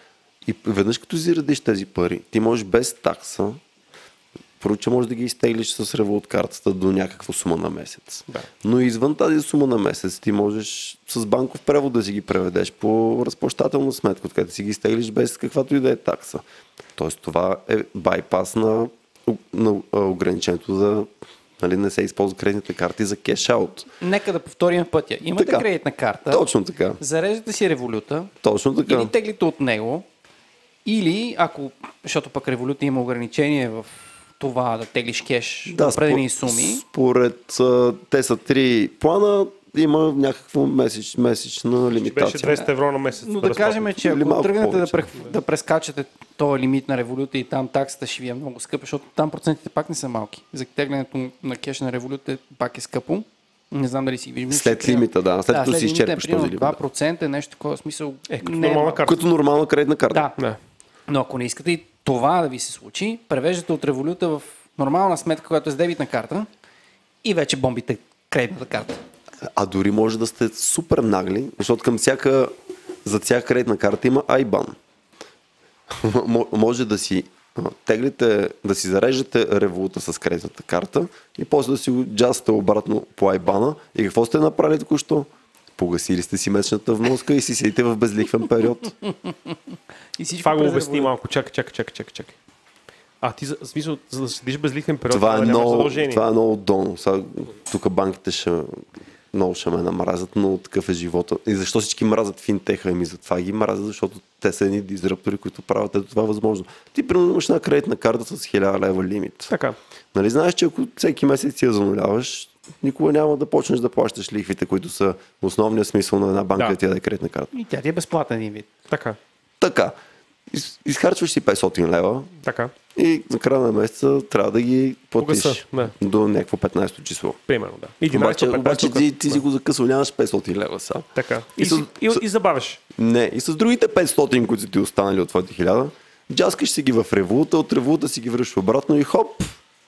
И веднъж като заредиш тези пари, ти можеш без такса, първо, че можеш да ги изтеглиш с Revolut картата до някаква сума на месец. Да. Но извън тази сума на месец, ти можеш с банков превод да си ги преведеш по разплащателна сметка, откъдето си ги изтеглиш без каквато и да е такса. Тоест това е байпас на, на ограничението за, нали, не се използва кредитните карти за кеш-аут. Нека да повторим пътя. Имате Така. кредитна карта, Точно така. зареждате си революта, Точно така. или теглите от него, или ако, защото пък революта има ограничение в това да теглиш кеш Да, до определени спо- суми. Според а, те са три плана, има някаква месеч, месечна лимитация. Беше двеста евро на месец. Но да кажем, че Или ако малко тръгнете да, повече. пре, да прескачате този лимит на революта и там таксата ще ви е много скъпа, защото там процентите пак не са малки. За теглянето на кеш на революта пак е скъпо. Не знам дали си виждам. След лимита, да. След като си изчерпиш този лимит. два процента е нещо такова смисъл. Е, като не нормална малко. карта. Като нормална кредитна карта. Да. Да. Но ако не искате и това да ви се случи, превеждате от революта в нормална сметка, която е с дебитна карта и вече бомбите кредитната карта. А дори може да сте супер нагли, защото към всяка, за всяка кредитна карта има ай бан. М- може да си а, теглите, да си зареждате револута с кредитната карта и после да си го джастате обратно по ай бана. И какво сте направили току-що? Погасили сте си месечната вноска и си седите в безлихвен период. И всичко Това го през обясни революта. малко. Чакай, чакай, чакай, чакай, чакай. А ти, за, в смисъл, за да седиш безлихвен период, Това е, да нямаш много, задължение. това е много долно. Сега, тук банките ще, много ще ме намразят, но такъв е живота. И защо всички мразят финтеха? Еми затова ги мразят, защото те са едни дизраптори, които правят ето това възможно. Ти примерно имаш една кредитна карта с хиляда лева лимит. Така. Нали знаеш, че ако всеки месец я зануляваш, никога няма да почнеш да плащаш лихвите, които са основният смисъл на една банка Да. да ти даде кредитна карта. И тя ти е безплатен един вид. Така. Така, из, изхарчваш си петстотин лева Така. и на края на месеца трябва да ги платиш Погаса, да. до някакво петнайсето число. Примерно, да. единайсето, Обаче, обаче петнайсето, ти, ти си да. го закъсал, нямаш петстотин лева са. Така. И, И и, с- и, с- и забавяш. Не, и с другите петстотин, които са ти останали от твоите хиляда, джаскаш си ги в револута, от револута си ги връщаш обратно и хоп,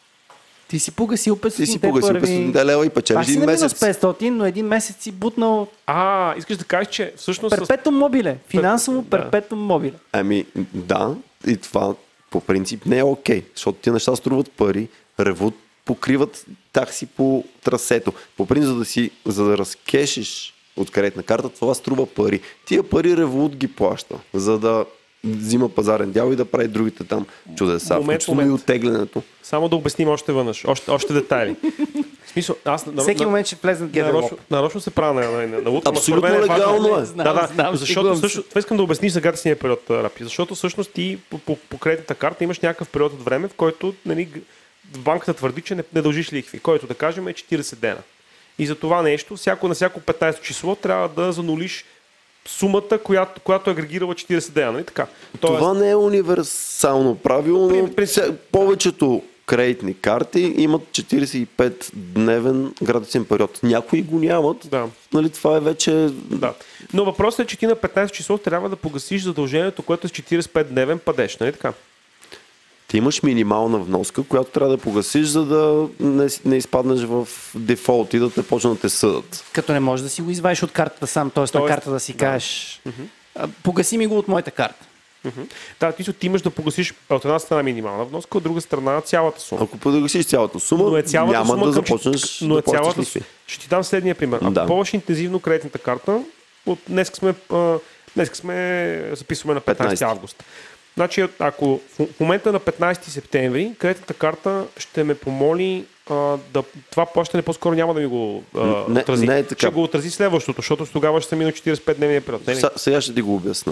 Ти си погасил ти петстотин си погасил петстотин лева и Пак печелиш си един на минус месец. петстотин, но един месец си бутнал А, искаш да кажеш, че всъщност... с- перпетум мобиле. Финансово Да. перпетум мобиле. Ами да, и това по принцип не е окей, защото тия неща струват пари, револут покриват такси по трасето. По принцип, за да, си, за да разкешиш от кредитна карта, това струва пари. Тия пари револут ги плаща, за да взима пазарен дял и да прави другите там чудеса, Момент, включително и момент. оттеглянето. Само да обясним още веднъж. Още, още детайли. В смисъл, аз... на- Всеки на- момент ще влезнат гедерлоп. Нарочно, нарочно се правя на, на, на, на лука, но Абсолютно според мен важно- легално е. Знам, Да, да, знам, защото шегувам се. също, това искам да обясниш сегашния период, а, Рапи, защото всъщност ти по, по, по кредитната карта имаш някакъв период от време, в който нали, г- банката твърди, че не, не дължиш лихви, който да кажем е четирийсет дена. И за това нещо, всяко, на всяко петнайсето число трябва да занулиш сумата, която, която е агрегирала четирийсет дена. Нали? Така. Тоест, Това не е универсално правило, но При- при- вся- повечето кредитни карти имат четирийсет и пет дневен гратисен период. Някои го нямат. Да. Нали, това е вече... Да. Но въпросът е, че ти на петнайсето число трябва да погасиш задължението, което е с четирийсет и пет дневен падеж. Нали така? Ти имаш минимална вноска, която трябва да погасиш, за да не, не изпаднеш в дефолт и да те почнат да те съдат. Като не можеш да си го извадиш от картата сам, т.е. на Тоест, карта да си да. кажеш а, погаси ми го от моята карта. Мгм. Да, ти, ти имаш да погасиш от една страна минимална вноска, от друга страна цялата сума. Ако подгасиш цялата сума, Но е цялата няма сума да към- започнеш но е да плащаш цялата... лихви. Ще ти дам следния пример. Ако Да. ползваш интензивно кредитната карта, от днес сме, а, днес сме записваме на петнайсети петнайсети август. Значи, ако в в момента на петнайсети септември кредитната карта ще ме помоли а, да, това плащане по-скоро няма да ми го а, Не- отрази. не е така. Ще го отрази следващото, защото тогава ще са минал четирийсет и пет дневния период. Не, не. Са- Сега ще ти го обясна.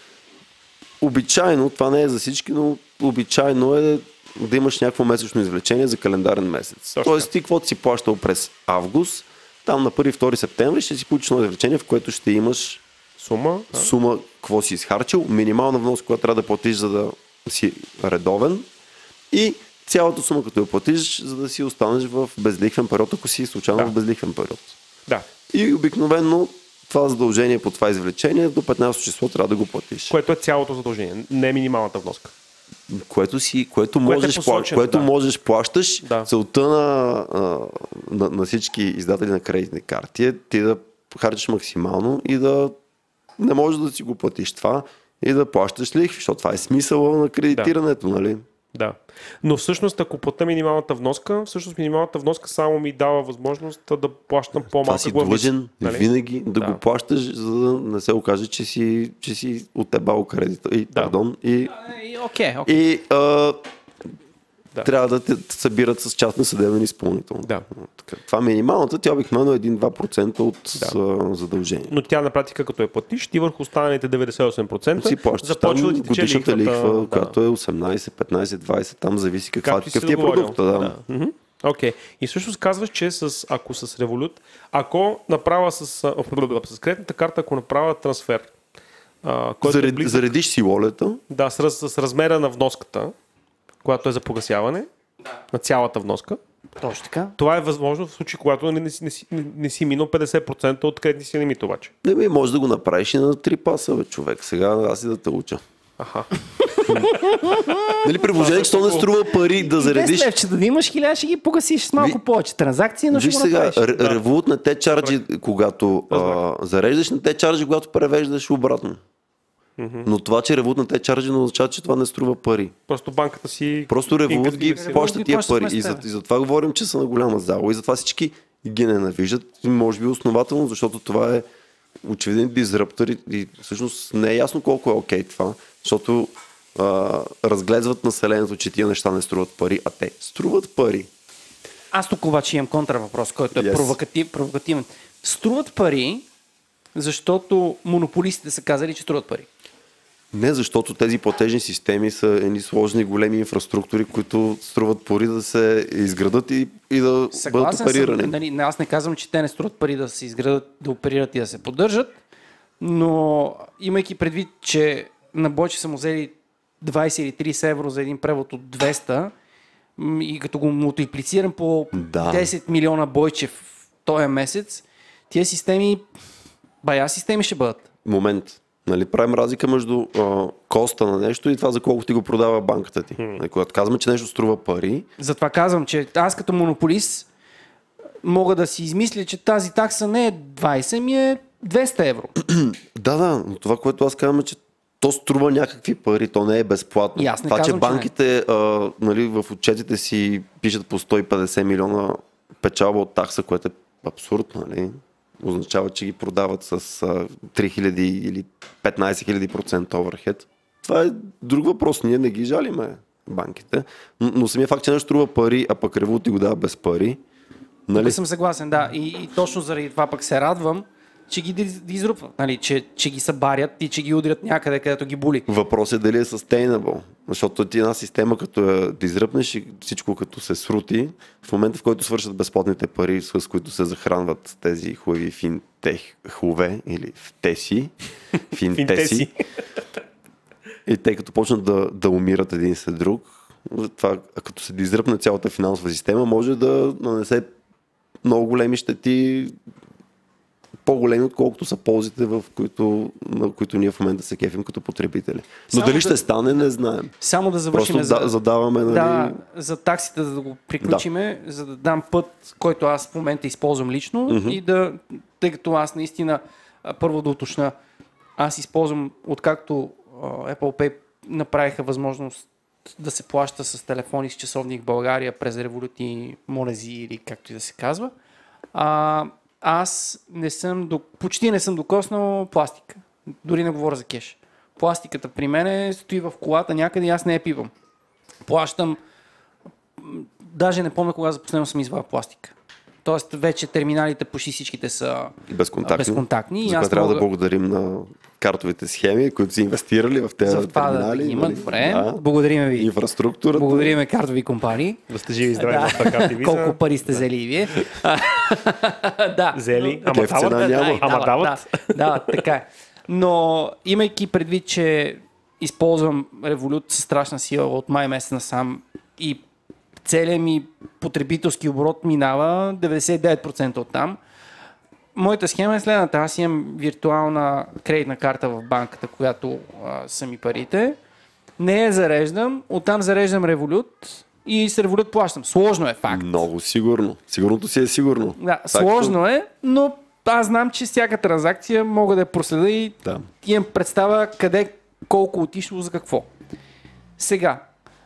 Обичайно, това не е за всички, но обичайно е да имаш някакво месечно извлечение за календарен месец. Точно Тоест ти, каквото си плащал през август, там на първи и втори септември ще си получиш едно извлечение, в което ще имаш Сума. А? сума, какво си изхарчил, минимална вноска, която трябва да платиш, за да си редовен и цялата сума, като я платиш, за да си останеш в безлихвен период, ако си случайно Да. в безлихвен период. Да. И обикновено това задължение по това извлечение до петнайсето число трябва да го платиш. Което е цялото задължение, не е минималната вноска. Което, си, което, Което е можеш, посочено, пла- което да. можеш плащаш. Да. Целта на, а, на, на всички издатели на кредитни карти е ти да харчиш максимално и да не можеш да си го платиш това. и да плащаш лихви, защото това е смисъла на кредитирането, да. Нали? Да. Но всъщност, ако платя минималната вноска, всъщност минималната вноска само ми дава възможност да плащам по-малка това си длъжен нали? Винаги да, да го плащаш, за да не се окаже, че си, че си отебал кредита. И, да. Пардон. И, okay, okay. и а, да. Трябва да те събират с частен съдебен изпълнител. Да. Така, това минималната, тя обикновено е един-два процента от да. Задължение. Но тя на практика, като е платиш, ти върху останалите деветдесет и осем процента си плащаш започва да ти тече годишната лихва, да. Която е осемнайсет, петнайсет, двайсет, там зависи каква, какъв ти е продукта. Да. Да. Mm-hmm. Окей. Okay. И всъщност казваш, че с, ако с Revolut, ако направя с, с кредитната карта, ако направя трансфер, а, който Заред, е близък, заредиш си волета. Да, с, с размера на вноската, която е за погасяване да. На цялата вноска. Точно така. Това е възможно в случай, когато не, не, не, не, не си минал петдесет процента от кредитния си лимит обаче. Не бе, може да го направиш и на три паса, бе, човек. Сега аз и да те уча. Аха. Нали при положение, че то не струва пари да заредиш... Без левчета да имаш хиляда, ще ги погасиш с малко Ви... повече транзакции, но ще го сега, направиш. Р- Revolut не те чарджи, когато а, зареждаш, не те чарджи, когато превеждаш обратно. Mm-hmm. Но това, че Revolut не те чарджи, не означава, че това не струва пари. Просто банката си... Просто Revolut ги плаща тия пари. И за, и за това говорим, че са на голяма зала. И затова всички ги ненавиждат. Може би основателно, защото това е очевиден дизраптор и, и всъщност не е ясно колко е окей okay това. Защото а, разглезват населението, че тия неща не струват пари, а те струват пари. Аз тук обаче имам контравъпрос, който е yes. провокатив, провокативен. Струват пари, защото монополистите са казали, че струват пари. Не, защото тези платежни системи са едни сложни големи инфраструктури, които струват пари да се изградат и, и да Съгласен бъдат оперирани. Съм, нали, аз не казвам, че те не струват пари да се изградат, да оперират и да се поддържат, но имайки предвид, че на Бойче са му взели двайсет или трийсет евро за един превод от двеста и като го мултиплицирам по да. десет милиона Бойче в този месец, тия системи, бая системи ще бъдат. Момент. Нали, правим разлика между а, коста на нещо и това за колко ти го продава банката ти. Hmm. Нали, когато казваме, че нещо струва пари... Затова казвам, че аз като монополист мога да си измисля, че тази такса не е двайсет, ми е двеста евро. да, да, но това, което аз казвам е, че то струва някакви пари, то не е безплатно. И аз не това, казвам, че банките а, нали, в отчетите си пишат по сто и петдесет милиона печалба от такса, което е абсурд, нали? Означава, че ги продават с а, три хиляди или петнайсет хиляди процента оверхед. Това е друг въпрос. Ние не ги жалиме банките. Но, но самия факт, че нещо струва пари, а пък Revolut ти го дава без пари. Нали? Тук съм съгласен, да. И, и точно заради това пък се радвам, че ги изрупват. Нали? Че, че ги събарят и че ги удрят някъде, където ги боли. Въпросът е дали е sustainable. Защото ти една система, като я да изръпнеш и всичко като се срути, в момента в който свършат безплатните пари, с които се захранват тези хубави финтехове или втеси, финтеси, и те като почнат да, да умират един след друг, това, като се изръпне цялата финансова система, може да нанесе много големи щети, по-големи, отколкото са ползите, в които, на които ние в момента се кефим като потребители. Но само дали да, ще стане, не знаем. Само да завършим за, да, задаваме, нали... да, за таксите, да го приключиме, да. За да дам път, който аз в момента използвам лично mm-hmm. и да, тъй като аз наистина, първо да уточня, аз използвам, откакто Apple Pay направиха възможност да се плаща с телефон и с часовник в България през Revolut и Monezi или както и да се казва. А, аз не съм, до... почти не съм докоснал пластика. Дори не говоря за кеш. Пластиката при мен стои в колата някъде и аз не я пивам. Плащам, даже не помня кога за последно съм извадил пластика. Тоест вече терминалите почти всичките са безконтактни. безконтактни. За това трябва мога... да благодарим на картовите схеми, които са инвестирали в тези за терминали. Да има, добре. Да. Благодарим ви. Инфраструктурата. Благодарим картови компании. Да сте живи и здрави да. в карта виза. Колко пари сте взели и вие. да. Взели, ама дават. няма. Ама дават. Да, да, така е. Но имайки предвид, че използвам Revolut със страшна сила от май месец насам и целият ми потребителски оборот минава деветдесет и девет процента от там. Моята схема е следната. Аз имам виртуална кредитна карта в банката, която а, са ми парите. Не я зареждам, оттам зареждам Revolut и с Revolut плащам. Сложно е, факт. Много сигурно. Сигурното си е сигурно. Да, сложно е, но аз знам, че всяка транзакция мога да я проследа и да. имам представа къде колко отишло за какво. Сега,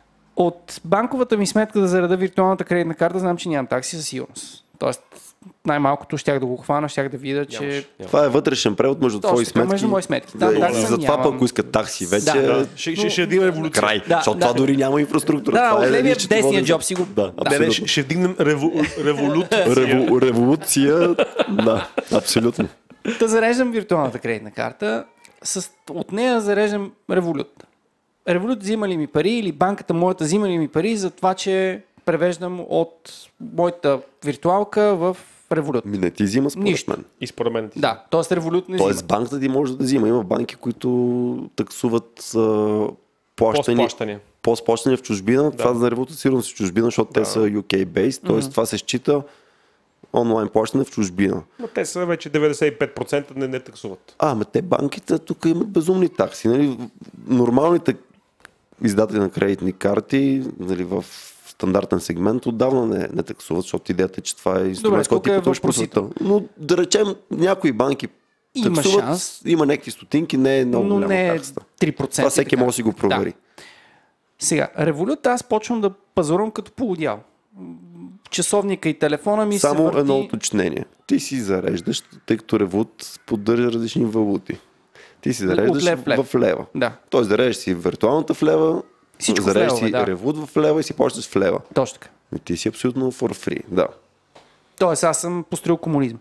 от банковата ми сметка да зареда виртуалната кредитна карта, знам, че нямам такси със сигурност. Тоест, най-малкото щях да го хвана, щях да видя, че... Нямаш, нямаш. Това е вътрешен превод между твои Точно така, сметки. между мои сметки. Да, Да, и такси затова нямам. пък, ако искат такси вече, Да, Да, ще, ще, ще дигнем революция. край. Да, защото да. това дори няма инфраструктура. Да, това от левия нищо, десния това джоб си го- Да, Да. Не, не, абсолютно. ще, ще вдигнем реву, революция. Реву, революция, да, абсолютно. Да зареждам виртуалната кредитна карта, с... от нея зареждам Revolut. Revolut взима ли ми пари или банката моята взима ли ми пари за това, че превеждам от моята виртуалка в Revolut. Ми не ти взима според Нищо. мен. И според мен ти. Да, т.е. Revolut не Тоест взима. банката ти може да взима. Има банки, които таксуват а, плащани, Постплащания. постплащания в чужбина. Да. Това за Revolut сигурно си в чужбина, защото Да. те са ю кей based, т.е. това се счита онлайн плащане в чужбина. Но те са вече деветдесет и пет процента не, не таксуват. А, ме те банките тук имат безумни такси. Нали? Нормалните издатели на кредитни карти, нали, в стандартен сегмент отдавна не, не таксуват, защото идеята е, че това е инструмент, Добре, който тук ти е пътуваш по света. Но да речем, някои банки Има таксуват, шанс. има някакви стотинки, не е много но голяма не е таксата. три процента. Това всеки така. може да си го провери. Да. Сега, Revolut аз почвам да пазарувам като полудял. Часовника и телефона ми Само се върти... едно уточнение. Ти си зареждаш, тъй като Revolut поддържа различни валути. Ти си зареждаш лев в лев. в лева. Да, Тоест зареждаш си виртуалната в лева, Всичко в зареждаш си левове, да. Revolut в лева и си плащаш в лева. точно така. И ти си абсолютно for free, да. Тоест аз съм построил комунизъм.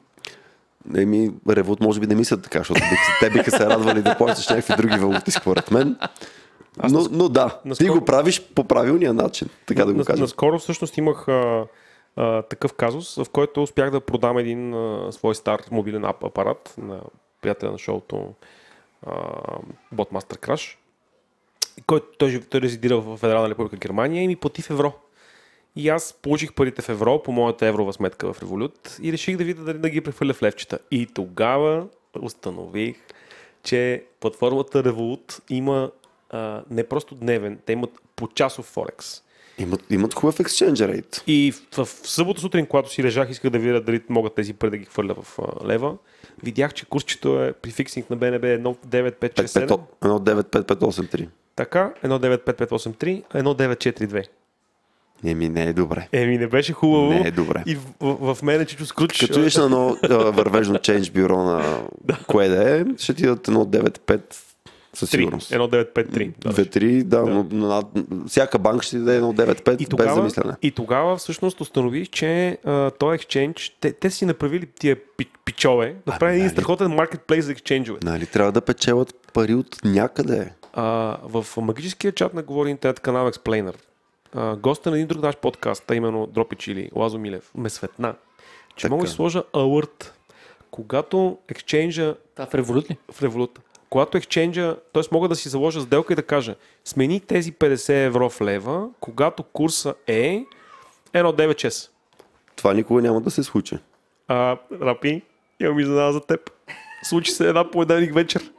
Еми, Revolut може би не мислят така, защото биха- те биха се радвали да плащаш някакви други валути, според мен. Но, но да, ти наскоро- го правиш по правилния начин, така да го Нас- кажем. Наскоро всъщност имах а, а, такъв казус, в който успях да продам един а, свой стар мобилен ап апарат на приятеля на шоуто а, Botmaster Crash, който той, жив- той резидира в Федерална република Германия и ми плати в евро. И аз получих парите в евро по моята еврова сметка в Revolut и реших да видя дали да ги прехвърля в левчета. И тогава установих, че платформата Revolut има а, не просто дневен, те имат почасов Форекс. Имат, имат хубав exchange rate. И в, в събота сутрин, когато си лежах, исках да видя дали могат тези пари да ги хвърля в а, лева. Видях, че курсчето е при фиксинг на Б Н Б едно девет пет шест седем. едно девет пет пет осем три. Така, едно девет пет пет осем три, едно девет четири две. Еми, не е добре. Еми, не беше хубаво. Не е добре. И в, в, в мене Чичо Скруч... Като идеш на едно а, вървежно change бюро на кое да е, ще ти дадат едно девет пет със сигурност. едно девет пет три. Да, две три, да, но на, всяка банка ще ти даде едно девет пет И без тогава, замислене. и тогава всъщност установих, че а, този екшенж, те, те си направили тия пи- пичове, направили един нали? страхотен маркетплейс за екшенджове. Нали, трябва да печелят пари от някъде. А, в магическия чат на Говори Интернет канал Explainer, а, госта на един друг наш подкаст, а именно Дропич или Лазо Милев, ме светна, че Така. мога да сложа alert, когато екшенджа Това в Revolut ли? в Revolut, когато екшенджа, т.е. мога да си заложа сделка и да кажа, смени тези петдесет евро в лева, когато курса е едно девет шест. Това никога няма да се случи. А, Рапи, имам изненада за теб. Случи се една понеделник вечер.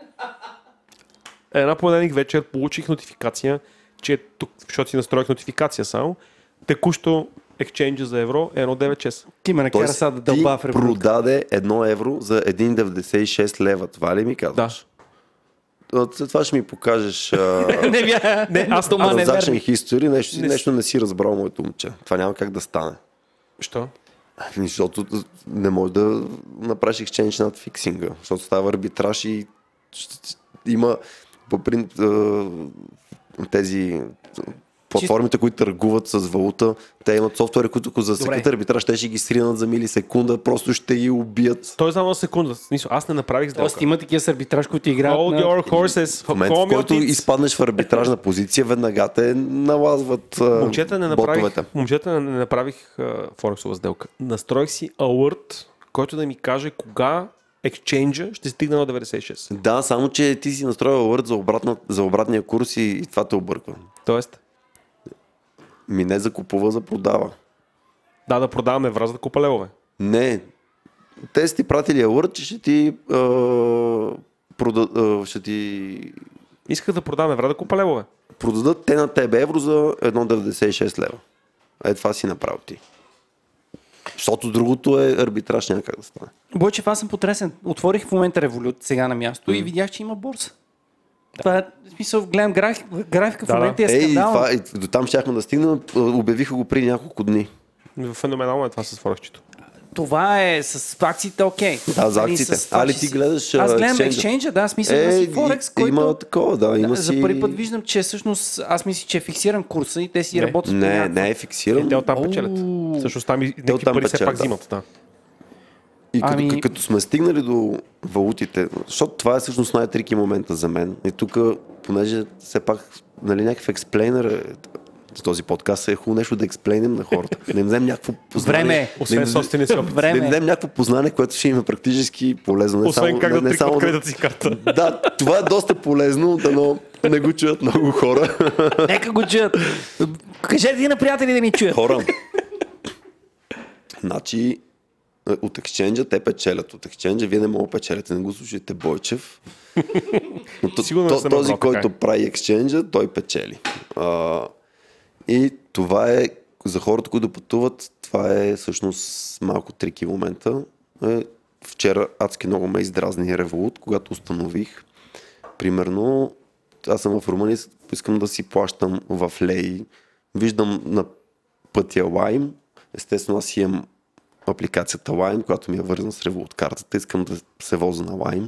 Една понеделник вечер получих нотификация, че тук, защото си настроих нотификация само, текущо екшенджа за евро е едно девет шест. Ти ме накара Тоест, сега да ти дълба в Revolut. продаде едно евро за един деветдесет и шест лева. Това ли ми казваш? Да. След това ще ми покажеш а, Не, бя... Не, аз Тома не transaction верни. history, нещо, си- Не с- нещо не си разбрал, моето момче. Това няма как да стане. Що? Ами, защото не може да направиш exchange над фиксинга, защото става арбитраж и ще- има по принцип а, тези платформите, които търгуват с валута, те имат софтуери, които ако засекат Добре. арбитраж, те ще ги сринат за милисекунда, просто ще ги убият. Той е само на секунда. Смисъл, аз не направих сделка. Тоест има такива с арбитраж, които играят Hold на... your horses. В момента, в който изпаднеш в арбитражна позиция, веднага те налазват а, Момчета не направих, ботовете. момчета не направих а, форексова сделка. Настроих си alert, който да ми каже кога екшенджа ще стигне на деветдесет и шест. Да, само че ти си настроил alert за, обратна, за обратния курс и, и това те обърква. Тоест, Ми не закупува, за продава. да, да продаваме враз да купа левове. Не. Те са ти пратили alert, че ще ти, а, прода, а, ще ти Исках да продаваме враз да купа левове. продадат те на тебе евро за едно деветдесет и шест лева. Е, това си направил ти. Защото другото е арбитраж, няма как да стане. Бойчев, аз съм потресен. Отворих в момента Revolut сега на място и видях, че има борса. Това е, в смисъл, гледам график, графика в Да, момента е Ей, скандална. това, и до там щяхме да стигнем, обявиха го преди няколко дни. Феноменално е това с Форексчето. Това е с акциите, окей. Да, за Нали, акциите. с това, Али че ти си- гледаш, Аз а, гледам exchange-а. екшенджа, да, смисъл да Е, си Форекс, и- който... има такова, да, има За си... първи път виждам, че всъщност аз мисля, че е фиксиран курса и те си Не. работят по Не, някаква- не е фиксиран. И те оттам Оу. печелят. Всъщност там и някакви оттам пари все печелят, пак да. взимат. Да. И като, Ами- като сме стигнали до валутите, защото това е всъщност най-трики момента за мен. И тук, понеже все пак, нали, някакъв експлейнер е, за този подкаст е хубаво нещо да експлейнем на хората. Да им дадем някакво познание. Време е. Освен да им- собствения си опит. Да им Време. дадем някакво познание, което ще им е практически полезно. Не Освен само, как не, да не трикват само кредитната си карта. Да, това е доста полезно, да но не го чуят много хора. Нека го чуят. Кажете ви на приятели да ни чуят. Хора. Значи, от ексченджа те печелят. От ексченджа вие не мога да печелите. Не го слушайте Бойчев. Но то- Сигурно то- не съм този, разбрал, който така е. прави ексченджа, той печели. А, и това е, за хората, които пътуват, това е всъщност малко трики момента. Е, вчера адски много ме издразни Revolut, когато установих. Примерно, аз съм в Румъния, искам да си плащам в леи. Виждам на пътя Lime. Естествено, аз си имам апликацията Lime, която ми е вързана с Revolut картата. Искам да се возя на Lime.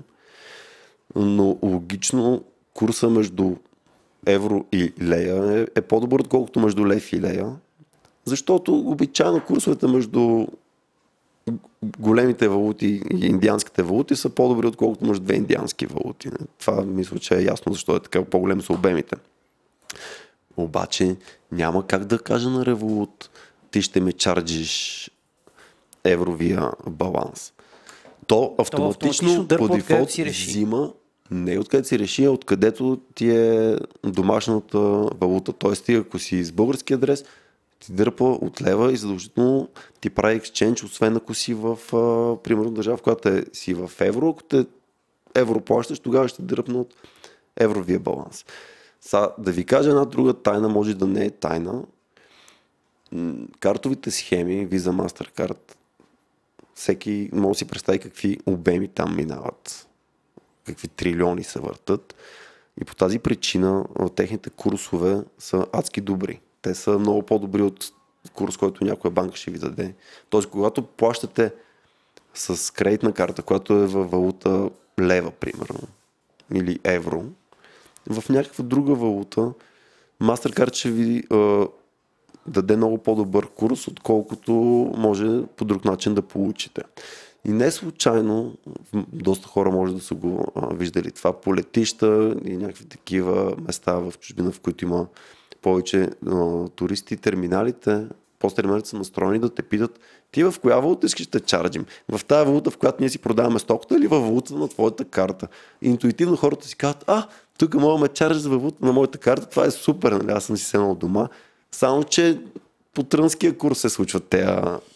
Но логично курса между евро и лея е, е по-добър, отколкото между лев и лея. Защото обичайно курсовете между големите валути и индианските валути са по-добри, отколкото между две индиански валути. Това мисля, че е ясно защо е така, по-големи са обемите. Обаче няма как да кажа на Revolut, ти ще ме чарджиш евровия баланс. То автоматично, автоматично дърпа по откъдето дефолт си реши. взима не откъдето си реши, а откъдето ти е домашната валута. Тоест ти, ако си с български адрес, ти дърпа от лева и задължително ти прави екшенч, освен ако си в, а, примерно, държава, в която е, си в евро. Ако те евро плащаш, тогава ще дърпне от евровия баланс. Са, да ви кажа една друга тайна, може да не е тайна. М, Картовите схеми, Visa, MasterCard, всеки може да си представи какви обеми там минават, какви трилиони се въртат. И по тази причина а, техните курсове са адски добри. Те са много по-добри от курс, който някоя банка ще ви даде. Тоест, когато плащате с кредитна карта, която е във валута лева, примерно, или евро, в някаква друга валута, MasterCard ще ви а, даде много по-добър курс, отколкото може по друг начин да получите. И не случайно, доста хора може да са го а, виждали това по летища и някакви такива места в чужбина, в които има повече а, туристи, терминалите, посттерминалите са настроени да те питат ти в коя валута искаш да те чарджим? В тази валута, в която ние си продаваме стоката или в валута на твоята карта? И интуитивно хората си казват, а, тук мога ме чарджиш за валута на моята карта, това е супер, нали? Аз съм си седнал дома. Само, че по трънския курс се случват тези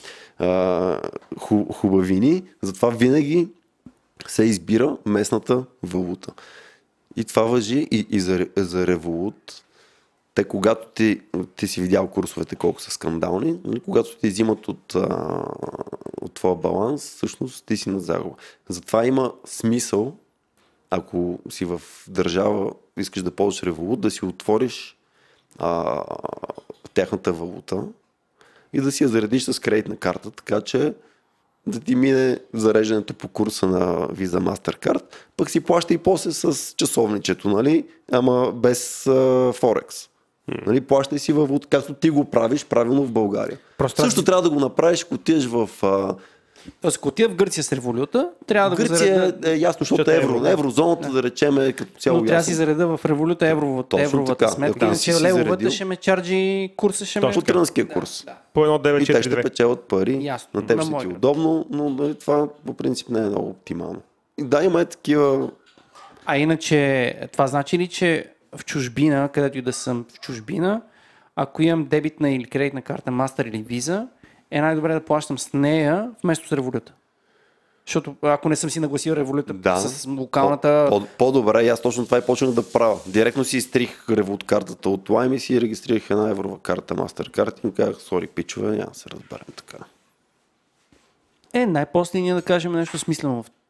ху, хубавини, затова винаги се избира местната валута. И това важи и, и за, за Revolut. Те, когато ти, ти си видял курсовете колко са скандални, нали, когато ти взимат от, а, от твоя баланс, всъщност ти си на загуба. Затова има смисъл, ако си в държава, искаш да ползваш Revolut, да си отвориш а, тяхната валута и да си я заредиш с кредитна карта, така че да ти мине зареждането по курса на Visa MasterCard, пък си плаща и после с часовничето, нали? Ама без а, Форекс. Нали, плащай си във валута, както ти го правиш правилно в България. Просто Също аз- трябва да го направиш, ако отидеш в а, Тоест, ако отида в Гърция с революта, трябва да го Гърция, зареда. е ясно, защото Защото е е евро. евро, да. Еврозоната, да речем, е като цяло Но трябва да си ясно. зареда в революта евровата, Точно евровата така. сметка, Ако не си иначе си левовата заредил- ще ме чарджи, курса ще ме... Точно По трънския курс. По едно девет И те четири ще две. печелят пари. Ясно, На теб на ще мой ти е град. удобно, но нали, това по принцип не е много оптимално. И да, има е такива. А иначе, това значи ли, че в чужбина, където и да съм в чужбина, ако имам дебитна или кредитна карта Master или Visa, е най-добре да плащам с нея вместо с революта. Защото ако не съм си нагласил революта Да. с локалната... По, по, по-добре, и аз точно това и почнах да правя. Директно си изтрих Revolut картата от Lime и си регистрирах една еврова карта MasterCard и им казах, сори, пичове, няма да се разберем така. Е, най-после ние да кажем нещо смислено в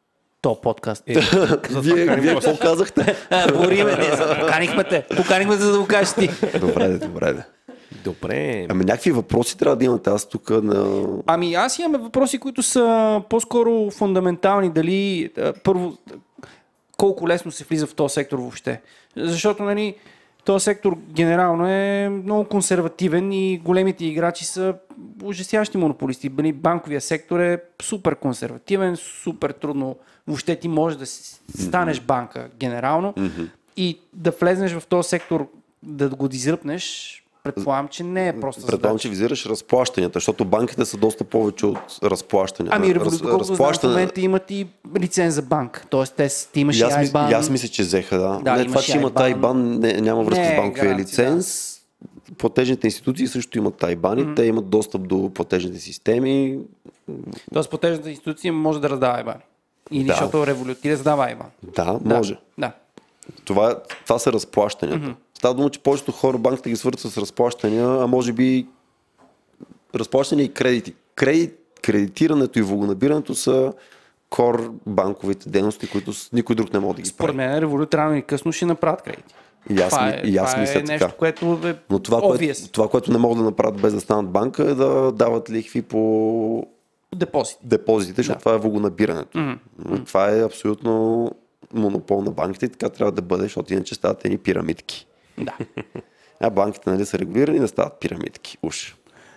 този подкаст. Е, Вие, вие какво казахте? Говориме, не, за- поканихме те. Поканихме те, за да го кажеш ти. Добре, де, добре. Де. Добре. Ами някакви въпроси трябва да имате. Аз тук на... Ами аз имаме въпроси, които са по-скоро фундаментални. Дали а, първо, колко лесно се влиза в този сектор въобще. Защото, нали, този сектор генерално е много консервативен и големите играчи са ужасящи монополисти. Нали, банковия сектор е супер консервативен, супер трудно. Въобще ти можеш да си- станеш банка генерално и да влезнеш в този сектор, да го изръпнеш. Предполагам, че не е просто Предполагам, че визираш разплащанията, защото банките са доста повече от разплащанията. Ами, Раз, доколкото знам, в момента имат и лиценз за банк. Тоест, те, ти имаш И и аз, мис... айбан. и аз мисля, че взеха, да. Да, не, имаш това, че и имат айбан. айбан, не, няма връзка Не с е банковия гаранция, лиценз. Платежните институции също имат айбани, mm-hmm. те имат достъп до платежните системи. Тоест, платежната институция може да раздава айбан. Или Да. защото Revolut ти раздава айбан. Да, може. Да. да. Това, това са разплащанията. Mm-hmm. Става дума, че повечето хора банките ги свързват с разплащания, а може би разплащания и кредити. Кредит, кредитирането и валонабирането са кор банковите дейности, които с- никой друг не може да ги Според прави. мен Revolut рано или късно ще направят кредити. И аз, Това ми- е, и аз това мисля е нещо, така. което е Но това, obvious. което, това, което не могат да направят без да станат банка, е да дават лихви по Депозит. депозитите, защото Да. това е валонабирането. Мгм. Но това е абсолютно монопол на банките и така трябва да бъде, защото иначе стават едни пирамидки. Да. А банките, нали, са регулирани, не стават пирамидки. Уж.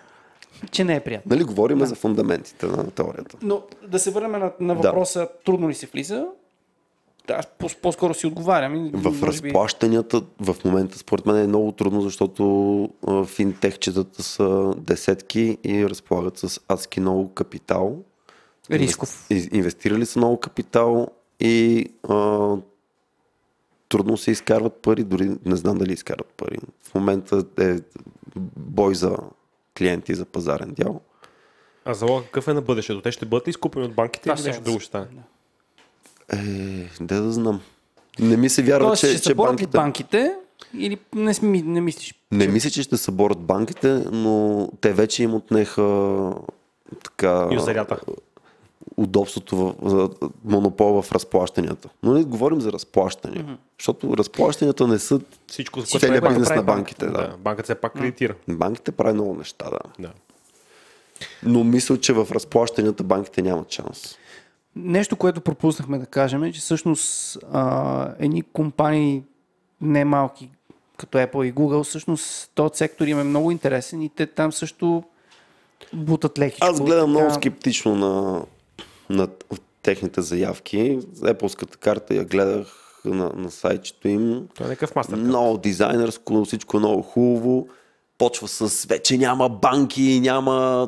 Че не е приятно. Нали, говорим да. за фундаментите на теорията. Но да се върнем на, на Да. въпроса, трудно ли се влиза? Да, аз по- по-скоро си отговарям. и В може би- разплащанията в момента според мен е много трудно, защото а, финтехчетата са десетки и разполагат с адски много капитал. Рисков. Инвес- Инвестирали са много капитал и а, трудно се изкарват пари, дори не знам дали изкарват пари. В момента е бой за клиенти, за пазарен дял. А залог какъв е на бъдещето? Те ще бъдат ли изкупени от банките Това или ще нещо е- друго ще стане? Е, де да знам. Не ми се вярва, Тоест, че, ще че съборят ли банките... банките или не, сми, не мислиш? Не мисля, че ще съборят банките, но те вече им отнеха така Юзерята. удобството в, в монопол в разплащанията. Но не говорим за разплащания, mm-hmm. защото разплащанията не са Всичко, Всичко, целият което бизнес прави на банките. Да. Да, банката все пак кредитира. Банките правят много неща, да. Да. Но мисля, че в разплащанията банките нямат шанс. Нещо, което пропуснахме да кажем е, че всъщност а, едни компании не малки, като Apple и Google, всъщност този сектор им е много интересен и те там също бутат лекичко. Аз гледам много Така, скептично на, на техните заявки. Apple-ската карта я гледах на, на сайтчето им. Това е някакъв мастер. Много дизайнерско, всичко е много хубаво. Почва с вече няма банки, няма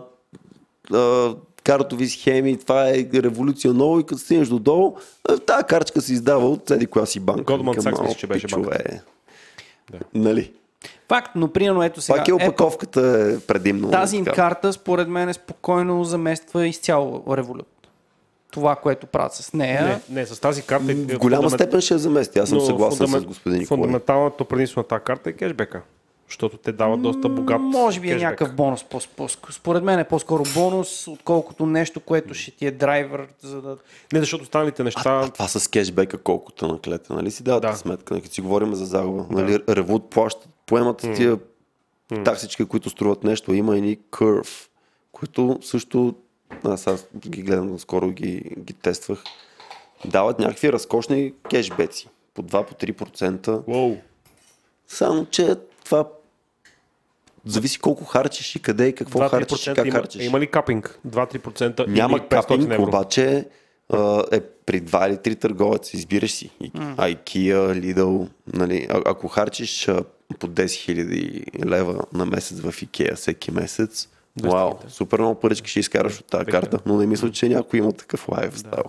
а, картови схеми, това е революция ново и като стигнеш додолу, тази картичка се издава от седи коя си банка. Goldman Викам, Sachs «Ало, мисля, че беше пичове». банката. Да. Нали? Факт, но примерно ето сега. Пак е опаковката е предимно. Тази им така. карта, според мен, е спокойно замества изцяло Revolut. Това, което правят с нея. Не, не, с тази карта... е В голяма фундамент- степен ще я замести. Аз съм но съгласен фундамент- с господин Николай. Фундаменталното предимство на тази карта е кешбека. Защото те дават доста богат Може би е кешбек. някакъв бонус. По, по, според мен е по-скоро бонус, отколкото нещо, което ще ти е драйвер, за да... Не, защото останалите неща... А, а това с кешбека колкото наклете, нали си давате Да. сметка, като си говорим за загуба. Нали, Revolut плащат, поемат тия таксички, които струват нещо. Има едни curve, които също, аз, аз ги гледам, скоро ги, ги тествах, дават някакви разкошни кешбеци. По два-три процента. Уоу. Само, че това зависи колко харчиш и къде и какво харчиш и как има, харчиш. има ли капинг? два-три процента Няма или петстотин капинг, евро? обаче а, е при два или три търговец. Избираш си. Mm. IKEA, Lidl. Нали, а, ако харчиш а, по десет хиляди лева на месец в IKEA всеки месец, вау, супер много парички ще изкараш от тази карта, но не мисля, че някой има такъв лайфстайл.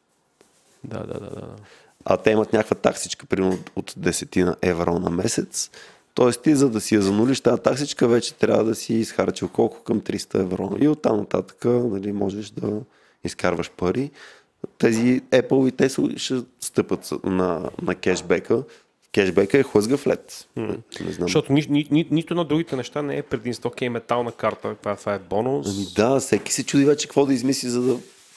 Да, да, да, да. А те имат някаква таксичка, примерно от десет евро на месец. Тоест ти, за да си я занулиш тази таксичка, вече трябва да си изхарчил колко към триста евро. И оттам нататък, нали, можеш да изкарваш пари. Тези Apple и Tesla ще стъпат на, на кешбека. Кешбека е хлъзгав лед. Не знам. Защото ни, ни, ни, нито на другите неща не е предимство. Окей, метална карта, това, това е бонус. Ами да, всеки се чуди вече какво да измисли, за да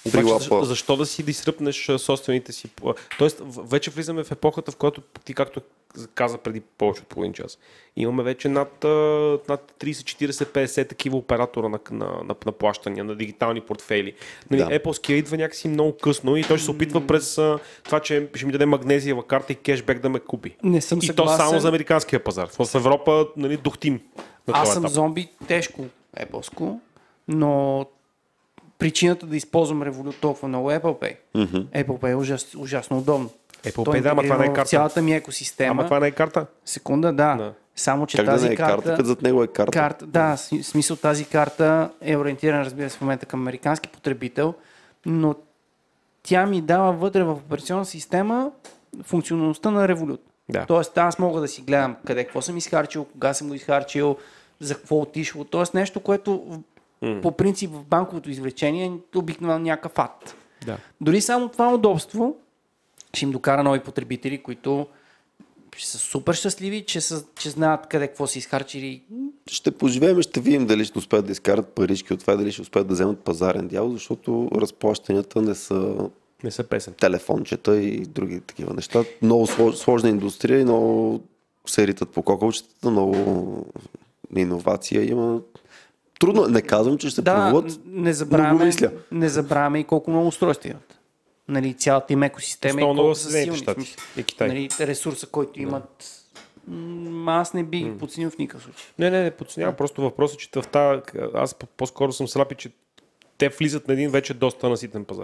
Обаче, Прилапа. защо, защо да си дисръпнеш а, собствените си... а, Тоест, в- вече влизаме в епохата, в която ти, както каза преди повече от половин час, имаме вече над, а, над трийсет, четирийсет, петдесет такива оператора на, на, на, на плащания, на дигитални портфейли. Нали, Да. Apple-ския идва някакси много късно и той ще се опитва през а, това, че ще ми даде магнезиева карта и кешбек да ме купи. Не съм И съгласен. то само за американския пазар. В Европа, нали, духтим на Аз този съм етап. зомби тежко Apple-ско, но причината да използвам Revolut толкова много е Apple Pay. Mm-hmm. Apple Pay е ужас, ужасно удобно. Apple Той Pay, да, ама това не е интегрира в карта. цялата ми екосистема. Ама това не е карта. Секунда, да. Да. Само, че Как тази да не е карта, карта... като зад него е карта? карта да, в смисъл тази карта е ориентирана, разбира се, в момента към американски потребител, но тя ми дава вътре в операционна система функционалността на Revolut. Да. Тоест аз мога да си гледам къде какво съм изхарчил, кога съм го изхарчил, за какво отишло. Тоест нещо, което mm. по принцип в банковото извлечение е обикновено някакъв ад. Да. Дори само това удобство ще им докара нови потребители, които ще са супер щастливи, че, са, че знаят къде какво са изхарчили. Ще поживеем и ще видим дали ще успеят да изкарат парички от това, дали ще успеят да вземат пазарен дял, защото разплащанията не са Не са песен. телефончета и други такива неща. Много слож, сложна индустрия и много се ритат по кокалчетата, много иновация има. Трудно, не казвам, че ще се Да, провалят. не но го забравяме, мисля. не забравяме и колко много устройства имат. Нали, цялата им екосистема и Основно колко в са Съединените силни. щати В смисъл, и Китай. Нали, ресурса, който имат, м, аз не бих ги подценил в никакъв случай. Не, не, не подценявам. Просто въпросът е, че в тази... Аз по- по-скоро съм срапи, че те влизат на един вече доста наситен пазар.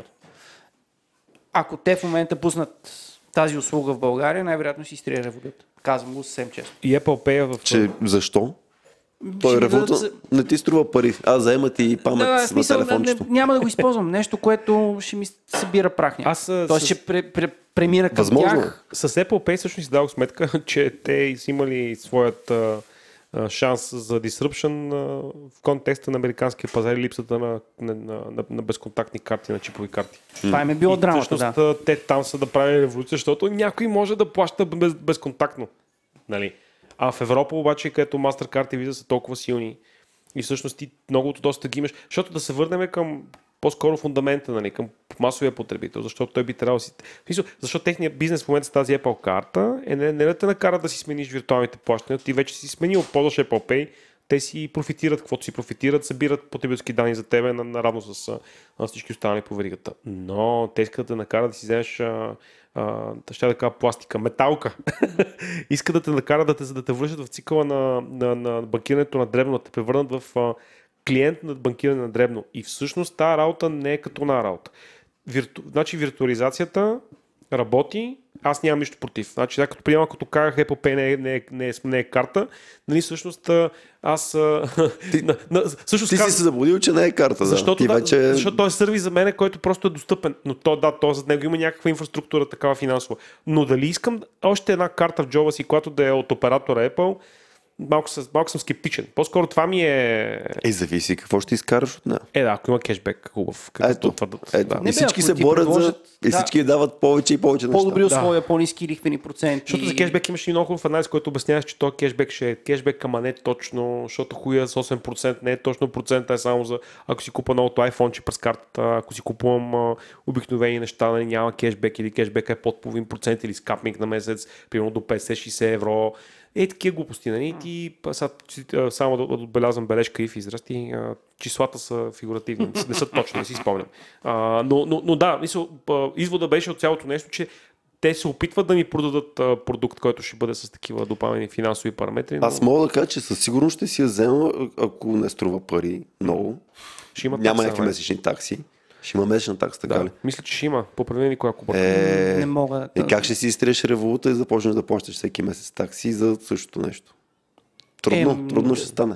Ако те в момента пуснат тази услуга в България, най-вероятно си изтрия Revolut. Казвам го съвсем честно. И Apple Pay е в... Че, защо? Той Ще ми Revolut дадат- не ти струва пари, а заема ти и памет Да, в на смисъл, не, телефончето. няма да го използвам. Нещо, което ще ми събира прах някак. Аз а, Тоест с, ще пре, пре, премира към Възможно. тях. с Apple Pay всъщност си дадох сметка, че те са имали своят а, а, шанс за disruption а, в контекста на американския пазар и липсата на, на, на, на, на безконтактни карти, на чипови карти. Това им е било И драмата, всъщност да. те там са да правили революция, защото някой може да плаща без, безконтактно. Нали? А в Европа обаче, където MasterCard и Visa са толкова силни и всъщност ти многото доста ги имаш, защото да се върнем към по-скоро фундамента, нали, към масовия потребител, защото той би трябвало да си... Защото техният бизнес в момента с тази Apple карта е не, не да те накара да си смениш виртуалните плащания, ти вече си сменил, ползваш Apple Pay, те си профитират, каквото си профитират, събират потребителски данни за тебе наравно с а, всички останали по веригата. Но те искат да накарат да си вземеш а, а, ще да кажа пластика, металка. Искат да те накарат да те, за да те връщат в цикъла на, на, на банкирането на дребно, да те превърнат в а, клиент на банкиране на дребно. И всъщност тази работа не е като на работа. Вирту... Значи виртуализацията работи, аз нямам нищо против. Значи, сега като приема, като казах Apple Pay не е, не е, не е, не е карта, нали, всъщност аз... Ти, на, на, всъщност, ти каз... си се заблудил, че не е карта. Защото, да. да, вече... защото той е сервис за мен, който просто е достъпен. Но то, да, то за него има някаква инфраструктура, такава финансова. Но дали искам още една карта в джоба си, която да е от оператора Apple, малко, съм, малко съм скептичен. По-скоро това ми е... Е, зависи какво ще изкараш от нея. Е, да, ако има кешбек, хубав. Ето, твърдат, ето. да. И Не бе, всички ако се ти борят предложат- за... И да. всички дават повече и повече неща. По-добри Да. условия, по-ниски лихвени проценти. Защото за кешбек имаш и много хубав анализ, който обясняваш, че то кешбек ще е кешбек, ама не точно, защото хуя с осем процента не е точно процента, е само за ако си купа новото iPhone, че през картата, ако си купувам а, обикновени неща, нали, няма кешбек или кешбек е под половин процент или скапинг на месец, примерно до петдесет-шейсет евро. Е, такива глупости, нали? Ти, са, само да отбелязвам бележка и в израсти, а, числата са фигуративни, не са точни, не си спомням. А, но, но, но да, мисъл, извода беше от цялото нещо, че те се опитват да ми продадат а, продукт, който ще бъде с такива допълнени финансови параметри. Но Аз мога да кажа, че със сигурност ще си я взема, ако не струва пари много. ще има Няма такса, някакви май. месечни такси. Ще има месечна такса, така Да, ли? мисля, че ще има. По определени коя бърка. Е, Не мога да... е, как ще си изтриеш револута и започнеш да плащаш всеки месец такси за същото нещо? Трудно, Ем, трудно ще стане.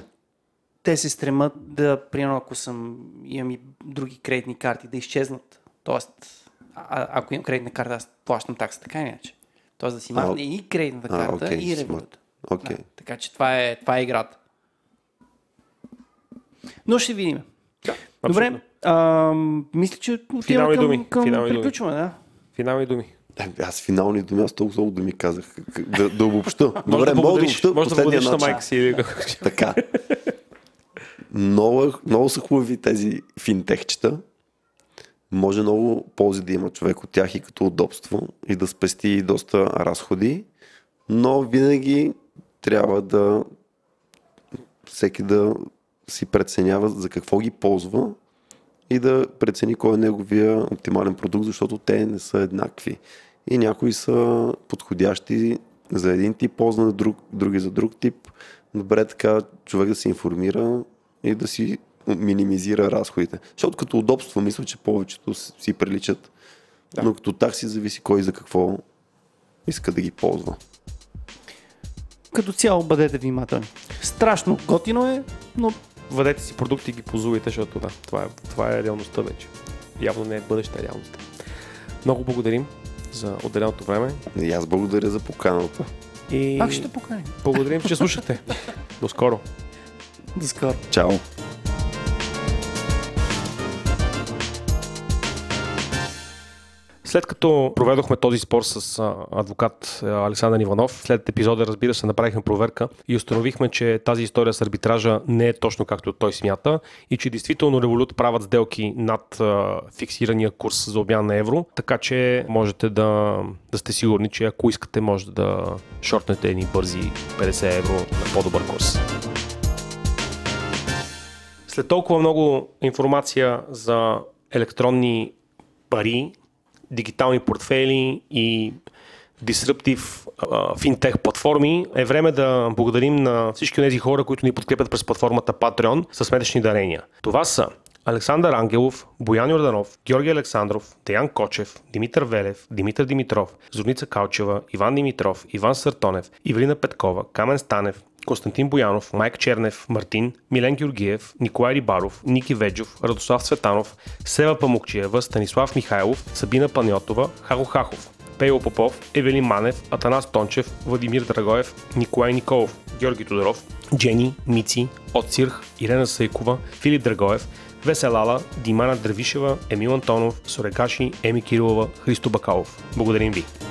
Те се стремат да, примерно, ако съм, имам и други кредитни карти, да изчезнат. Тоест, а, ако имам кредитна карта, аз плащам такса, така или иначе. Тоест да си А, махне и кредитната а, карта, окей, и смарт. революта. Окей. Да, така че това е, това е играта. Но ще видим. Да, Добре, абсолютно. а, мисля, че Финални отиваме към, думи, към финални думи. приключване. Да. Финални думи. Е, аз финални думи, аз толкова много думи казах. Как- Да, да обобща. Може Добре, да мога да благодариш, обобща може да последния благодариш на начин. майка си. Или... Така. Много, много са хубави тези финтехчета, може много ползи да има човек от тях и като удобство и да спести доста разходи, но винаги трябва да всеки да си преценява за какво ги ползва и да прецени кой е неговия оптимален продукт, защото те не са еднакви. И някои са подходящи за един тип ползване, друг, други за друг тип. Добре така човек да се информира и да си минимизира разходите. Защото като удобство мисля, че повечето си приличат. Да. Но като такси зависи кой за какво иска да ги ползва. Като цяло бъдете внимателни. Страшно готино е, но... Въдете си продукти и ги ползвайте, защото да, това е, това е реалността вече. Явно не е бъдеща, е реалността. Много благодарим за отделеното време. И аз благодаря за поканата. И... Пак ще поканим. Благодарим, че слушате. До скоро. До скоро. Чао. След като проведохме този спор с а, адвокат а, Александър Иванов, след епизода, разбира се, направихме проверка и установихме, че тази история с арбитража не е точно както той смята и че действително Revolut правят сделки над а, фиксирания курс за обмяна на евро, така че можете да, да сте сигурни, че ако искате, може да шортнете едни бързи петдесет евро на по-добър курс. След толкова много информация за електронни пари, дигитални портфейли и disruptive финтех платформи, е време да благодарим на всички тези хора, които ни подкрепят през платформата Patreon с месечни дарения. Това са Александър Ангелов, Боян Йорданов, Георги Александров, Деян Кочев, Димитър Велев, Димитър Димитров, Зорница Калчева, Иван Димитров, Иван Сартонев, Ивелина Петкова, Камен Станев, Константин Боянов, Майк Чернев, Мартин, Милен Георгиев, Николай Рибаров, Ники Веджов, Радослав Цветанов, Сева Памукчиева, Станислав Михайлов, Сабина Паньотова, Хаго Хахов, Пейло Попов, Евелин Манев, Атанас Тончев, Владимир Драгоев, Николай Николов, Георги Тодоров, Джени, Мици, Отсирх, Ирена Сайкова, Филип Драгоев, Веселала, Димана Древишева, Емил Антонов, Сорекаши, Еми Кирилова, Христо Бакалов. Благодарим ви!